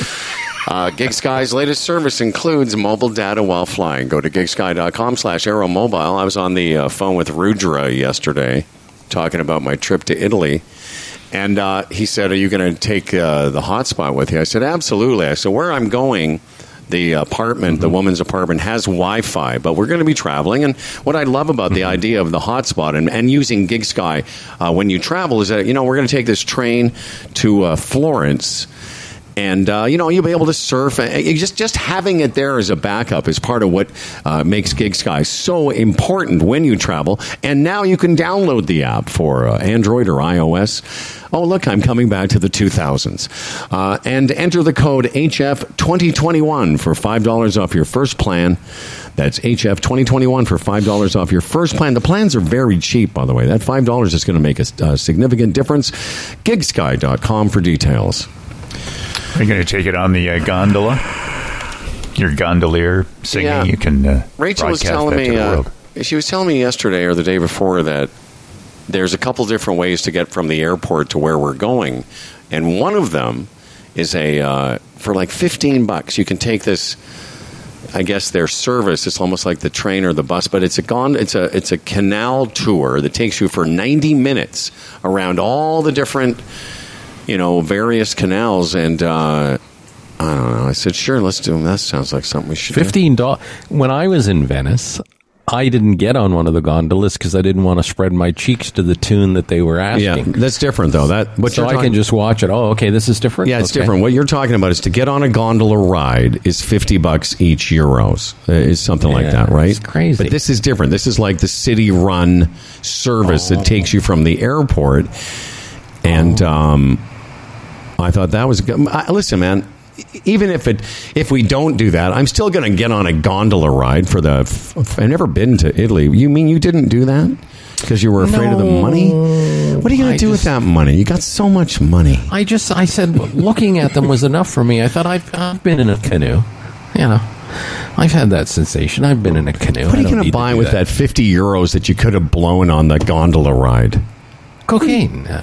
Uh, GigSky's latest service includes mobile data while flying. Go to gigsky.com slash aeromobile. I was on the uh, phone with Rudra yesterday talking about my trip to Italy. And uh, he said, are you going to take uh, the hotspot with you? I said, absolutely. I said, where I'm going, the apartment, mm-hmm. the woman's apartment, has Wi-Fi, but we're going to be traveling. And what I love about mm-hmm. the idea of the hotspot and, and using GigSky uh, when you travel is that, you know, we're going to take this train to uh, Florence. And, uh, you know, you'll be able to surf. And just, just having it there as a backup is part of what uh, makes GigSky so important when you travel. And now you can download the app for uh, Android or iOS. Oh, look, I'm coming back to the two thousands. Uh, and enter the code H F twenty twenty-one for five dollars off your first plan. That's H F twenty twenty-one for five dollars off your first plan. The plans are very cheap, by the way. That five dollars is going to make a, a significant difference. gigsky dot com for details. Are you going to take it on the uh, gondola? Your gondolier singing, yeah. You can uh, Rachel was broadcast telling that me, to the uh, world. She was telling me yesterday or the day before that there's a couple different ways to get from the airport to where we're going. And one of them is a, uh, for like fifteen bucks, you can take this, I guess their service, it's almost like the train or the bus, but it's a gone, it's a, it's a canal tour that takes you for ninety minutes around all the different, you know, various canals, and uh, I don't know. I said, sure, let's do them. That sounds like something we should fifteen dollars. When I was in Venice, I didn't get on one of the gondolas because I didn't want to spread my cheeks to the tune that they were asking. Yeah, that's different, though. That what So you're I talking, can just watch it. Oh, okay, this is different? Yeah, it's Okay. different. What you're talking about is to get on a gondola ride is fifty bucks each euros. Uh, is something like Yeah, that, right? it's crazy. But this is different. This is like the city-run service Oh. that takes you from the airport. And um, I thought that was good. I, listen, man. Even if it, if we don't do that, I'm still going to get on a gondola ride for the. F- I've never been to Italy. You mean you didn't do that because you were afraid of the money? What are you going I to do with just- that money? You got so much money. I just, I said, looking at them was enough for me. I thought, I've, I've been in a canoe. You know, I've had that sensation. I've been in a canoe. What are I you don't going to need buy do with that fifty euros that you could have blown on the gondola ride? Cocaine. Uh,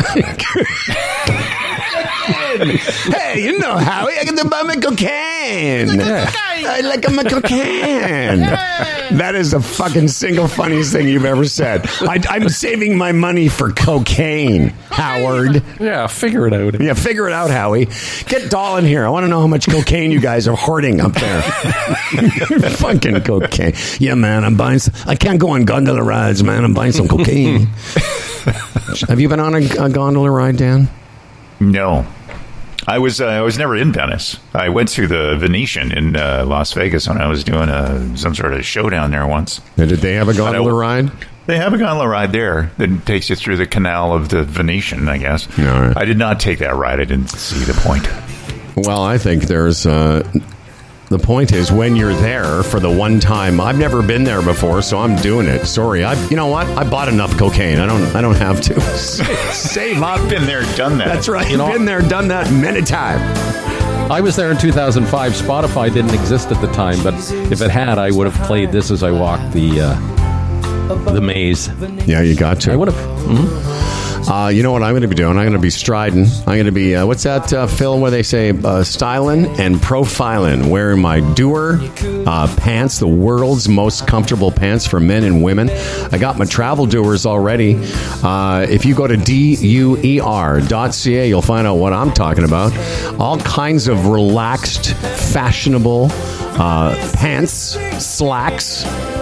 Hey, you know, Howie, I got to buy my cocaine. I like my cocaine. That is the fucking single funniest thing you've ever said. I, I'm saving my money for cocaine, Howard. yeah, figure it out. Yeah, figure it out, Howie. Get Doll in here. I want to know how much cocaine you guys are hoarding up there. Fucking cocaine. Yeah, man, I'm buying some, I can't go on gondola rides, man. I'm buying some cocaine. Have you been on a, a gondola ride, Dan? No. I was uh, I was never in Venice. I went to the Venetian in uh, Las Vegas when I was doing a, some sort of show down there once. Did they have a gondola ride? They have a gondola ride there that takes you through the canal of the Venetian, I guess. All right. I did not take that ride. I didn't see the point. Well, I think there's... Uh, the point is, when you're there for the one time, I've never been there before, so I'm doing it. Sorry, I. You know what? I bought enough cocaine. I don't. I don't have to save. I've been there, done that. That's right. You know- been there, done that many times. I was there in two thousand five. Spotify didn't exist at the time, but if it had, I would have played this as I walked the uh, the maze. Yeah, you got to. I would have. Mm-hmm. Uh, you know what I'm going to be doing? I'm going to be striding. I'm going to be, uh, what's that uh, film where they say uh, styling and profiling, wearing my Doer uh, pants, the world's most comfortable pants for men and women. I got my travel Doers already. Uh, if you go to D U E R dot C A, you'll find out what I'm talking about. All kinds of relaxed, fashionable uh, pants, slacks.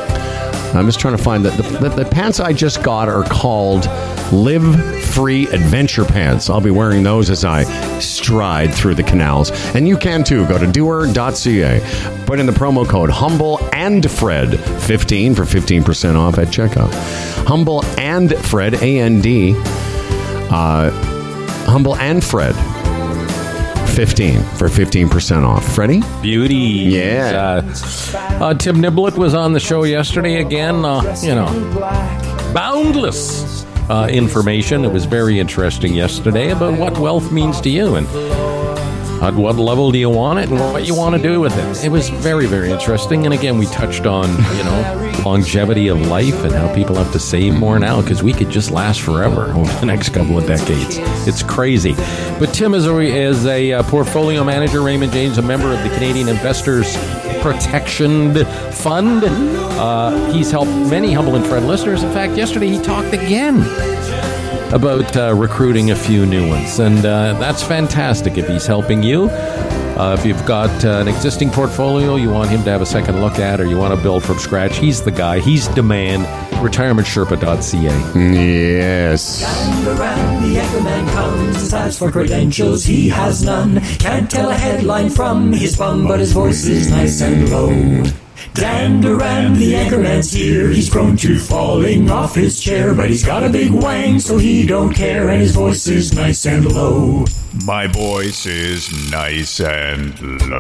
I'm just trying to find that the, the, the pants I just got are called Live Free Adventure Pants. I'll be wearing those as I stride through the canals. And you can too. Go to doer dot C A. Put in the promo code Humble and Fred fifteen for fifteen percent off at checkout. Humble and Fred, A N D. Uh, Humble and Fred. fifteen for fifteen percent off. Freddie? Beauty. Yeah. Uh, uh, Tim Niblett was on the show yesterday again. Uh, you know, boundless uh, information. It was very interesting yesterday about what wealth means to you and at what level do you want it and what you want to do with it. It was very, very interesting. And again, we touched on, you know, longevity of life and how people have to save more now because we could just last forever over the next couple of decades. It's crazy. But Tim is a, is a uh, portfolio manager, Raymond James, a member of the Canadian Investors Protection Fund. Uh, he's helped many Humble and Fred listeners. In fact, yesterday he talked again about uh, recruiting a few new ones, and uh, that's fantastic if he's helping you. Uh, if you've got uh, an existing portfolio you want him to have a second look at, or you want to build from scratch, he's the guy. He's demand. retirement sherpa dot c a. Yes. And around the Anchorman comes, as for credentials he has none. Can't tell a headline from his bum, but his voice is nice and low. Dan Duran, the Anchorman's here. He's prone to falling off his chair, but he's got a big wang, so he don't care, and his voice is nice and low. My voice is nice and low.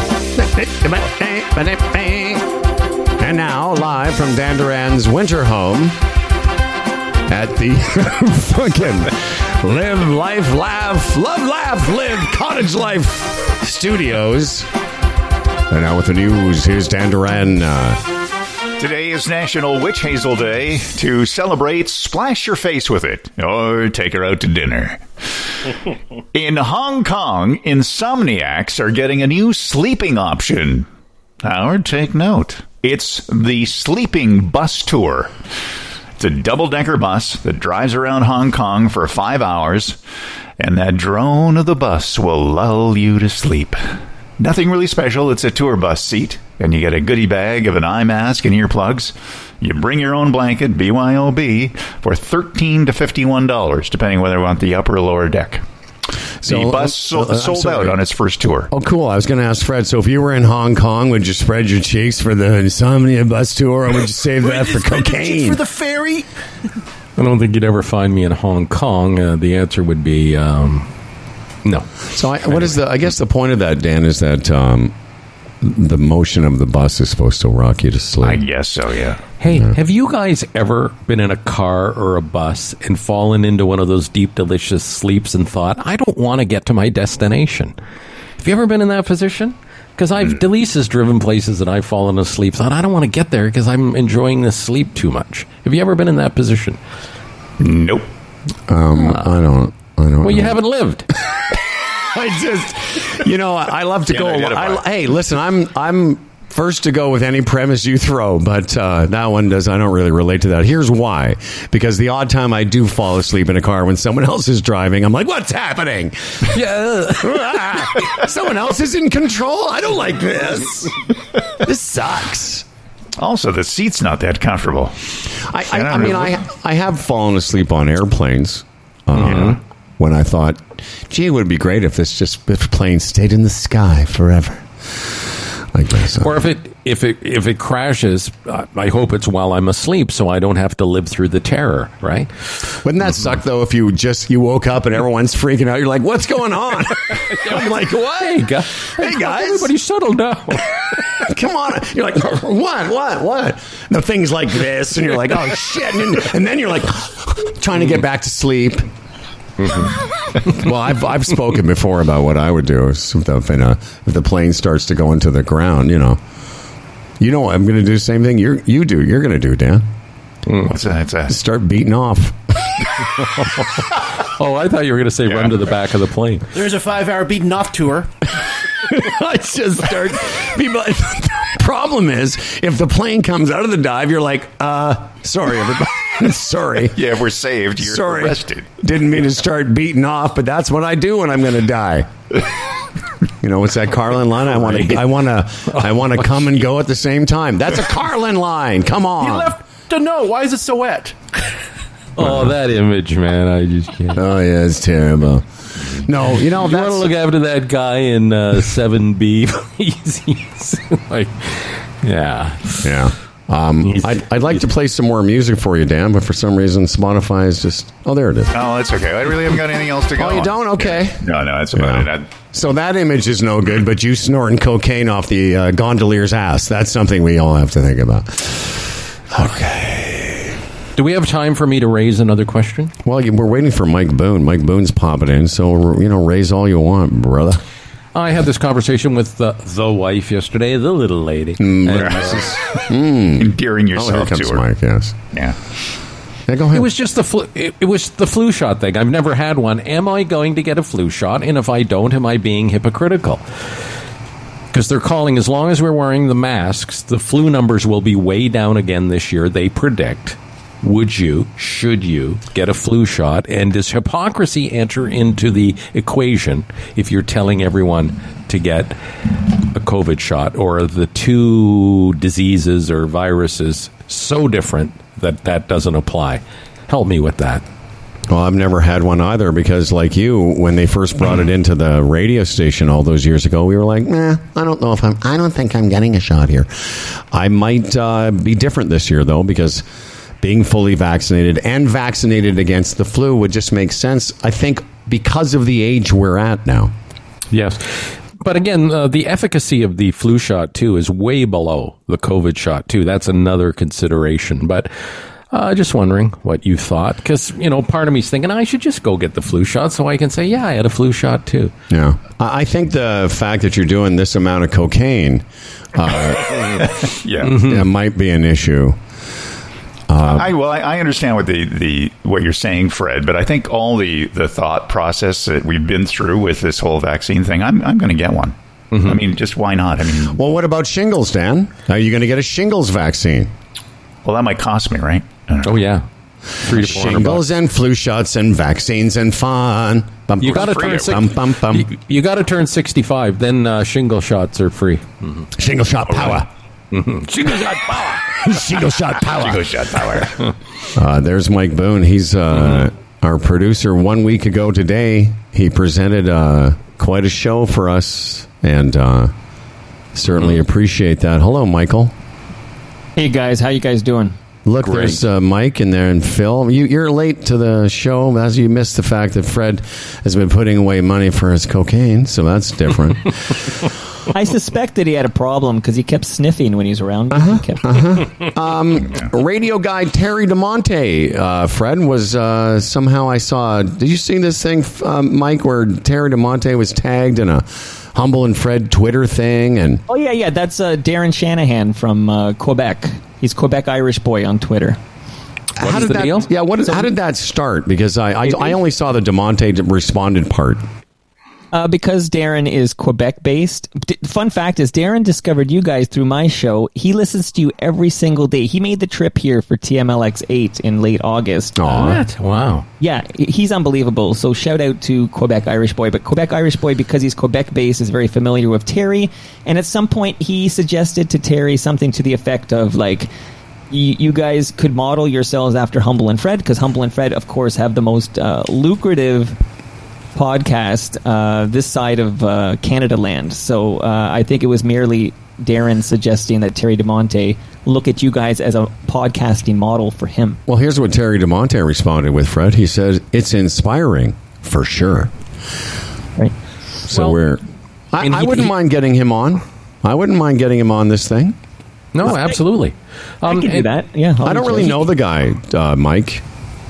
And now, live from Dan Duran's winter home at the fucking Live, Life, Laugh, Love, Laugh, Live Cottage Life Studios. And now with the news, here's Dan Duran. Uh, Today is National Witch Hazel Day. To celebrate, splash your face with it or take her out to dinner. In Hong Kong, insomniacs are getting a new sleeping option. Howard, take note. It's the Sleeping Bus Tour. It's a double-decker bus that drives around Hong Kong for five hours, and that drone of the bus will lull you to sleep. Nothing really special. It's a tour bus seat, and you get a goodie bag of an eye mask and earplugs. You bring your own blanket, B Y O B, for thirteen to fifty-one dollars, depending whether you want the upper or lower deck. So, the bus sold, uh, sold out on its first tour. Oh, cool. I was going to ask Fred, so if you were in Hong Kong, would you spread your cheeks for the insomnia bus tour, or would you save that for cocaine? For the ferry? I don't think you'd ever find me in Hong Kong. Uh, the answer would be um, no. So I, what is the, I guess the point of that, Dan, is that um, the motion of the bus is supposed to rock you to sleep. I guess so, yeah. Hey, yeah. Have you guys ever been in a car or a bus and fallen into one of those deep, delicious sleeps and thought, I don't want to get to my destination? Have you ever been in that position? Because I've, mm. Delise has driven places that I've fallen asleep, thought, I don't want to get there because I'm enjoying this sleep too much. Have you ever been in that position? Nope. Um, uh, I don't, I don't Well, know. you haven't lived. I just, you know, I love to Yeah, go. I, I, hey, listen, I'm I'm first to go with any premise you throw, but uh, that one does. I don't really relate to that. Here's why: because the odd time I do fall asleep in a car when someone else is driving, I'm like, "What's happening? Yeah, someone else is in control. I don't like this. This sucks." Also, the seat's not that comfortable. I, I, I mean, I I have fallen asleep on airplanes. Um, yeah. When I thought, gee, it would be great if this just if plane stayed in the sky forever. I guess. Or if it if it if it crashes, uh, I hope it's while I'm asleep, so I don't have to live through the terror. Right? Wouldn't that suck though? If you just you woke up and everyone's freaking out, you're like, "What's going on?" I'm like, "What? Hey, guys, hey guys, everybody settle down." Come on! You're like, "What? What? What?" No, things like this, and you're like, "Oh shit!" And then, and then you're like, trying to get back to sleep. Mm-hmm. Well, I've I've spoken before about what I would do if the, if, a, if the plane starts to go into the ground. You know, you know, I'm going to do the same thing you you do. You're going to do, Dan. What's that? What's that? Start beating off. Oh, I thought you were going to say yeah. run to the back of the plane. There's a five-hour beating off tour. I just start. People. The problem is, if the plane comes out of the dive, you're like, uh, sorry, everybody. Sorry. Yeah, if we're saved, you're Sorry. arrested. Didn't mean to start beating off, but that's what I do when I'm going to die. You know, what's that Carlin line? I want to, I want to, I want to come and go at the same time. That's a Carlin line. Come on. You left to know. Why is it so wet? Oh, that image, man. I just can't. Oh, yeah, it's terrible. No, you know, you want to look after that guy in uh, seven B. He's, he's like, yeah. Yeah. Um, I'd, I'd like to play some more music for you, Dan, but for some reason Spotify is just... Oh, there it is. Oh, that's okay. I really haven't got anything else to go Oh, you on. don't? Okay. Yeah. No, no, that's about Yeah. it. I, So that image is no good, but you snorting cocaine off the uh, gondolier's ass. That's something we all have to think about. Okay. Do we have time for me to raise another question? Well, you- we're waiting for Mike Boone. Mike Boone's popping in, so, you know, raise all you want, brother. I had this conversation with the, the wife yesterday, the little lady. Mm. And, uh, endearing Oh, here yourself comes to her. Mike, yes. Yeah. Yeah, go ahead. It was just the flu. It, it was the flu shot thing. I've never had one. Am I going to get a flu shot? And if I don't, am I being hypocritical? Because they're calling, as long as we're wearing the masks, the flu numbers will be way down again this year. They predict. Would you? Should you get a flu shot? And does hypocrisy enter into the equation if you're telling everyone to get a COVID shot, or are the two diseases or viruses so different that that doesn't apply? Help me with that. Well, I've never had one either because, like you, when they first brought it into the radio station all those years ago, we were like, nah, I don't know if I'm, I don't think I'm getting a shot here. I might uh, be different this year, though, because being fully vaccinated and vaccinated against the flu would just make sense, I think, because of the age we're at now. Yes. But again, uh, the efficacy of the flu shot, too, is way below the COVID shot, too. That's another consideration. But uh, just wondering what you thought. Because, you know, part of me's thinking I should just go get the flu shot so I can say, yeah, I had a flu shot, too. Yeah. I I think the fact that you're doing this amount of cocaine uh, Yeah. yeah, might be an issue. I well, I, I understand what the, the what you're saying, Fred, but I think all the, the thought process that we've been through with this whole vaccine thing, I'm I'm going to get one. I mean, just why not? I mean, Well, what about shingles, Dan? Are you going to get a shingles vaccine? well, that might cost me, right? I don't know. Oh, yeah. Three to four hundred Shingles bucks. and flu shots and vaccines and fun. Bum, You bum, got to bum, turn six, bum, bum, bum. You, you got to turn sixty-five. Then uh, shingle shots are free. Shingle shot power. Shingle shot power. Shingle shot power. Go shot power. Uh, there's Mike Boone. He's uh, our producer. One week ago today, he presented uh, quite a show for us, and uh, certainly appreciate that. Hello, Michael. Hey guys, how you guys doing? Look, Great. there's uh, Mike in there and Phil. You, you're late to the show, as you missed the fact that Fred has been putting away money for his cocaine, so that's different. I suspected he had a problem because he kept sniffing when he was around me. He kept- Um, radio guy Terry DeMonte, uh, Fred, was uh, somehow I saw. Did you see this thing, uh, Mike, where Terry DeMonte was tagged in a Humble and Fred Twitter thing? And Oh yeah, yeah, that's uh, Darren Shanahan from uh, Quebec. He's Quebec Irish boy on Twitter. how is did the that? deal? Yeah, what? Is, how did that start? Because I, I, I only saw the DeMonte responded part. Uh, because Darren is Quebec based. D- fun fact is Darren discovered you guys through my show. He listens to you every single day. He made the trip here for T M L X eight in late August. Aw. What? Wow. Yeah, he's unbelievable. So shout out to Quebec Irish Boy. But Quebec Irish Boy, because he's Quebec based, is very familiar with Terry. And at some point, he suggested to Terry something to the effect of like, y- you guys could model yourselves after Humble and Fred, because Humble and Fred, of course, have the most uh, lucrative podcast uh, this side of uh, Canada land. So uh, I think it was merely Darren suggesting that Terry DeMonte look at you guys as a podcasting model for him. Well, here's what Terry DeMonte responded with, Fred. He said, it's inspiring, for sure. Right. So Well, we're... I, and I he- wouldn't he- mind getting him on. I wouldn't mind getting him on this thing. No, absolutely. Um, I can do and- that. Yeah. I'll I don't enjoy really it. know the guy, uh, Mike.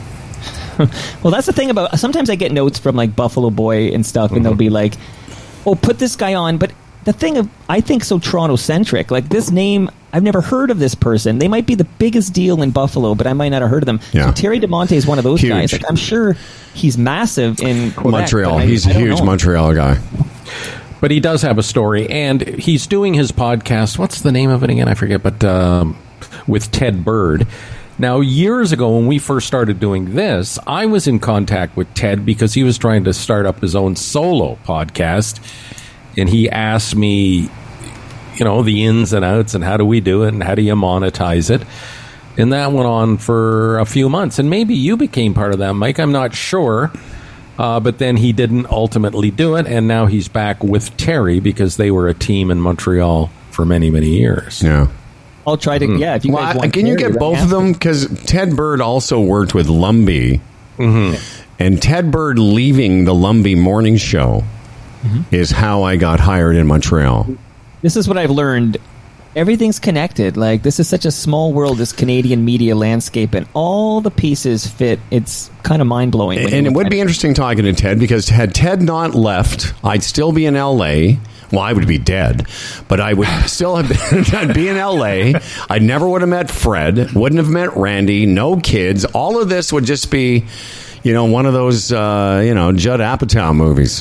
Well, that's the thing about. Sometimes I get notes from like Buffalo Boy and stuff, and they'll be like, "Oh, put this guy on." But the thing of, I think so Toronto centric. Like this name, I've never heard of this person. They might be the biggest deal in Buffalo, but I might not have heard of them. Yeah. So Terry DeMonte is one of those Huge. guys. Like I'm sure he's massive in Quebec, Montreal. but I- He's a I don't huge know. Montreal guy. But he does have a story, and he's doing his podcast. What's the name of it again? I forget, but um, with Ted Bird. Now, years ago, when we first started doing this, I was in contact with Ted because he was trying to start up his own solo podcast, and he asked me, you know, the ins and outs, and how do we do it, and how do you monetize it? And that went on for a few months, and maybe you became part of that, Mike. I'm not sure. Uh, but then he didn't ultimately do it, and now he's back with Terry because they were a team in Montreal for many, many years. Yeah. I'll try to. Yeah, if you Well, guys I- want can you Terry, get then both ask of them? him. Because Ted Bird also worked with Lumbee. Mm-hmm. And Ted Bird leaving the Lumbee morning show Mm-hmm. is how I got hired in Montreal. This is what I've learned. Everything's connected. Like, this is such a small world, this Canadian media landscape, and all the pieces fit. It's kind of mind-blowing. when And you it look would at be interesting talking to Ted, because had Ted not left, I'd still be in L A. Well, I would be dead, but I would still have been, I'd be in L A. I never would have met Fred, wouldn't have met Randy, no kids. All of this would just be, you know, one of those, uh, you know, Judd Apatow movies.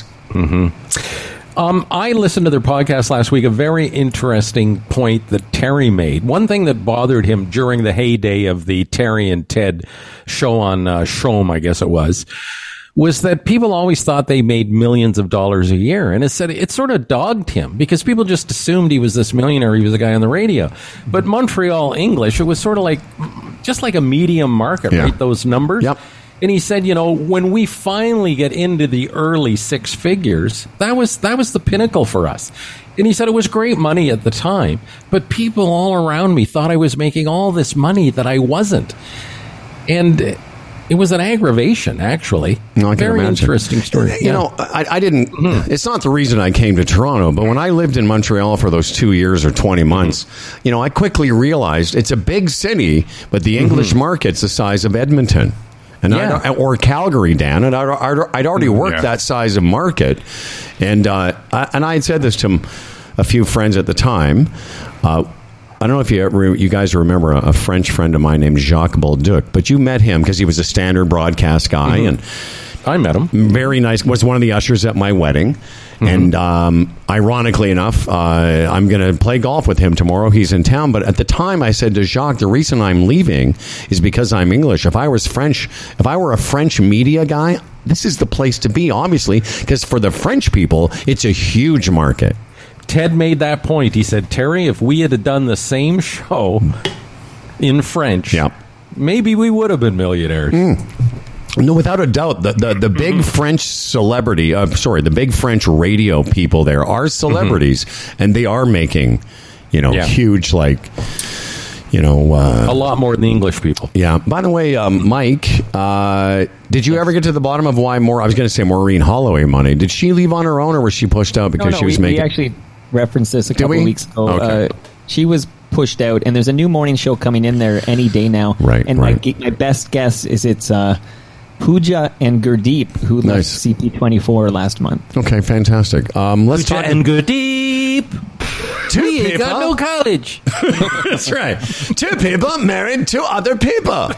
Mm-hmm. Um, I listened to their podcast last week, a very interesting point that Terry made. One thing that bothered him during the heyday of the Terry and Ted show on uh, Showm, I guess it was, was that people always thought they made millions of dollars a year. And it said it sort of dogged him because people just assumed he was this millionaire. He was a guy on the radio. But Montreal English, it was sort of like just like a medium market, Yeah. right? Those numbers. Yep. And he said, you know, when we finally get into the early six figures, that was that was the pinnacle for us. And he said it was great money at the time, but people all around me thought I was making all this money that I wasn't. And it was an aggravation, actually. No, I can Very imagine. interesting story. You Yeah. know, I, I didn't. It's not the reason I came to Toronto, but when I lived in Montreal for those two years or twenty months, you know, I quickly realized it's a big city, but the English market's the size of Edmonton. And Yeah. I'd, or Calgary, Dan, and I'd, I'd, I'd already worked Yeah. that size of market, and uh, I, and I had said this to a few friends at the time. Uh, I don't know if you ever, you guys remember a, a French friend of mine named Jacques Bolduc, but you met him because he was a standard broadcast guy, and I met him. very nice. Was one of the ushers at my wedding. And um, ironically enough, uh, I'm going to play golf with him tomorrow. He's in town. But at the time, I said to Jacques, the reason I'm leaving is because I'm English. If I was French, if I were a French media guy, this is the place to be, obviously, because for the French people, it's a huge market. Ted made that point. He said, Terry, if we had done the same show in French, Yeah. maybe we would have been millionaires. No, without a doubt, the the, the big French celebrity, uh, sorry, the big French radio people there are celebrities, and they are making, you know, Yeah. huge, like, you know, uh, A lot more than the English people. yeah. By the way, um, Mike, uh, did you ever get to the bottom of why more? I was going to say Maureen Holloway money. Did she leave on her own, or was she pushed out because no, no, she was we, making? we actually referenced this a Did couple we? weeks ago. Okay. Uh, she was pushed out, and there's a new morning show coming in there any day now. Right, And right. my, my best guess is it's uh, Pooja and Gurdeep, who left Nice. C P twenty-four last month. Okay, fantastic. Um, let's talk. And good deep. Two We ain't people. got no college. That's right. Two people married to other people.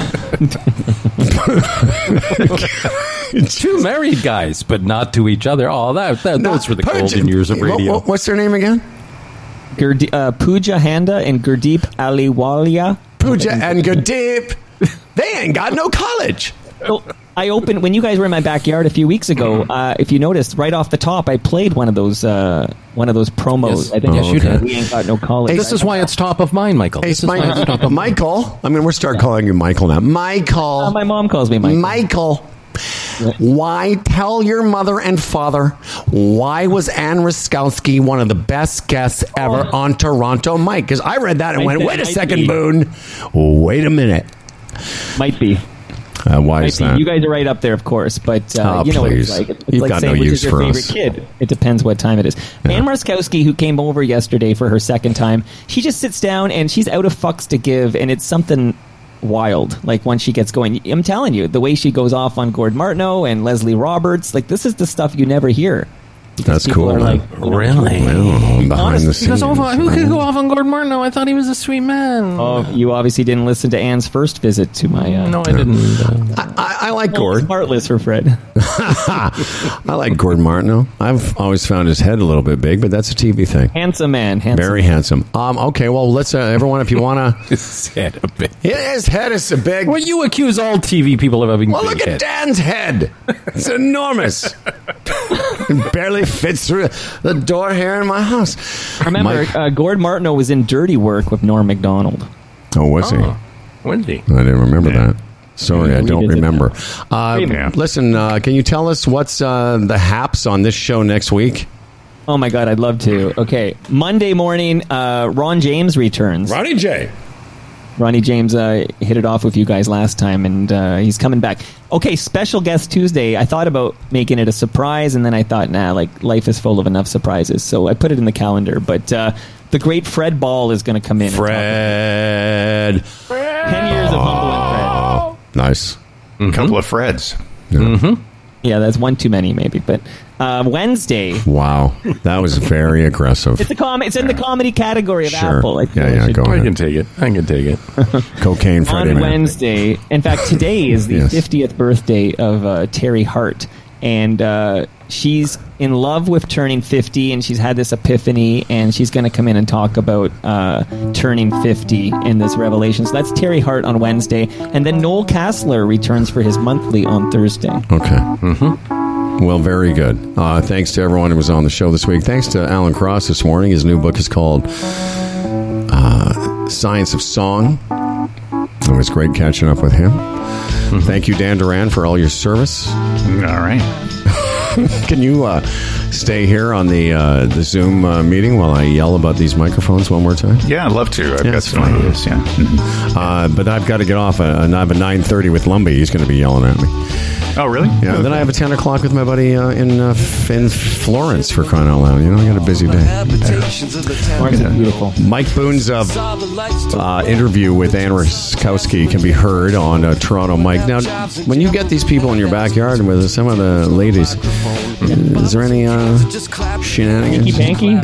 Two married guys, but not to each other. Oh, that, that those were the Pooja- golden years of radio. What- what's their name again? Gurde- uh, Pooja Handa and Gurdeep Aliwalia. Pooja and Gurdeep. They ain't got no college. So I opened when you guys were in my backyard a few weeks ago. Uh, if you noticed, right off the top, I played one of those uh, one of those promos. Yes. I think Yes, I you said, did. We ain't got no college. This is why it's top of mind, Michael. Hey, This is why Mike- it's top of mind. Michael. I mean, we'll start calling you Michael now. Michael. Uh, my mom calls me Michael. Michael. Why tell your mother and father why was Anne Ruskowski one of the best guests ever Oh. on Toronto Mike? Because I read that and I went, said wait a might second, be. Boone. Wait a minute. Might be. Uh, why Might is be. that? You guys are right up there, of course, but uh, Oh, you know what it's please. like. It's You've like got saying no which use is your for favorite us. kid. It depends what time it is. Anne Ruskowski, who came over yesterday for her second time, she just sits down and she's out of fucks to give, and it's something wild. Like when she gets going, I'm telling you, the way she goes off on Gord Martineau and Leslie Roberts, like this is the stuff you never hear. Because That's people cool, are man. like, you know, Really? Well, behind Honest- the He scenes. goes, oh, who could go off on Gordon Martineau? I thought he was a sweet man. Oh, you obviously didn't listen to Anne's first visit to my. Uh, no, I didn't. Uh, I, I like well, Gord. it's heartless for Fred. I like Gord Martineau. I've always found his head a little bit big, but that's a T V thing. Handsome man, handsome. Very handsome. Um, okay, well, let's, uh, everyone, if you want to. his head a bit. Yeah, his head is so big. Well, you accuse all T V people of having Well, big look at heads. Dan's head. It's enormous. It barely fits through the door here in my house. Remember, Mike- uh, Gord Martineau was in Dirty Work with Norm Macdonald. oh, was he? Oh, Wendy. I didn't remember that. Sorry, Yeah, I we don't did remember. that. Uh, Yeah. Listen, uh, can you tell us what's uh, the haps on this show next week? Oh my God, I'd love to. Okay, Monday morning, uh, Ron James returns. Ronnie J. Ronnie James uh, hit it off with you guys last time, and uh, he's coming back. Okay, special guest Tuesday. I thought about making it a surprise, and then I thought, nah, like life is full of enough surprises, so I put it in the calendar. But uh, the great Fred Ball is going to come in. Fred. Ten years of Humble and Fred. Nice. A mm-hmm. couple of Freds. Yeah. Mm-hmm. Yeah, that's one too many, maybe. But uh, Wednesday. Wow, that was very aggressive. It's a com- It's in the comedy category of sure. Apple. I yeah, yeah, go I ahead. can take it. I can take it. Cocaine Friday On man. Wednesday. In fact, today is the Yes. fiftieth birthday of uh, Terry Hart. And uh, she's in love with turning fifty, and she's had this epiphany, and she's going to come in and talk about uh, turning fifty in this revelation. So that's Terry Hart on Wednesday. And then Noel Kassler returns for his monthly on Thursday. Okay. Mm-hmm. Well, very good. Uh, thanks to everyone who was on the show this week. Thanks to Alan Cross this morning. His new book is called uh, Science of Song. It was great catching up with him. Mm-hmm. Thank you, Dan Duran, for all your service. All right. Can you uh, stay here on the uh, the Zoom uh, meeting while I yell about these microphones one more time? Yeah, I'd love to. I've Yeah, got some fine. ideas, yeah. Mm-hmm. Uh, but I've got to get off. Uh, and I have a nine thirty with Lumbee. He's going to be yelling at me. Oh, really? Yeah. Okay. Then I have a ten o'clock with my buddy uh, in uh, f- in Florence, for crying out loud. You know, I got a busy day. Florence is beautiful. Mike Boone's uh, uh, interview with Ann Ruskowski can be heard on uh, Toronto Mike. Now, when you get these people in your backyard with some of the ladies, is there any uh, shenanigans? Hanky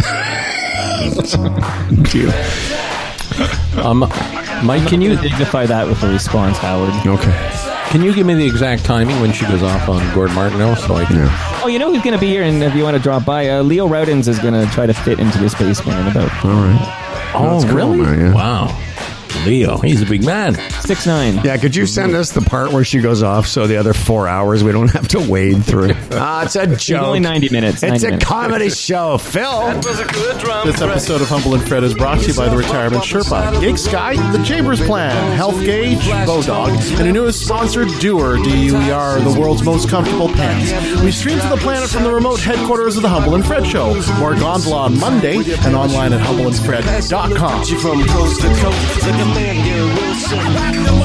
Um, Mike, can you dignify that with a response, Howard? Okay. Can you give me the exact timing when she goes off on Gord Martineau so I can... Yeah. Oh, you know who's going to be here, and if you want to drop by, uh, Leo Routins is going to try to fit into this basement in about... All right. Oh, That's cool, really? man, yeah. Wow. Leo, he's a big man. six nine. Yeah, could you send us the part where she goes off so the other four hours we don't have to wade through? Ah, it's a joke. Only ninety minutes. It's ninety a minutes. comedy show, Phil. This episode of Humble and Fred is brought to you by the Retirement Sherpa, Gig Sky, The Chambers Plan, Health Gauge, Bodog, and our newest sponsor, Doer, D U E R, the world's most comfortable pants. We stream to the planet from the remote headquarters of the Humble and Fred Show. More Gondola on Monday and online at humble and fred dot com. From coast to coast, like a man, Gary Wilson.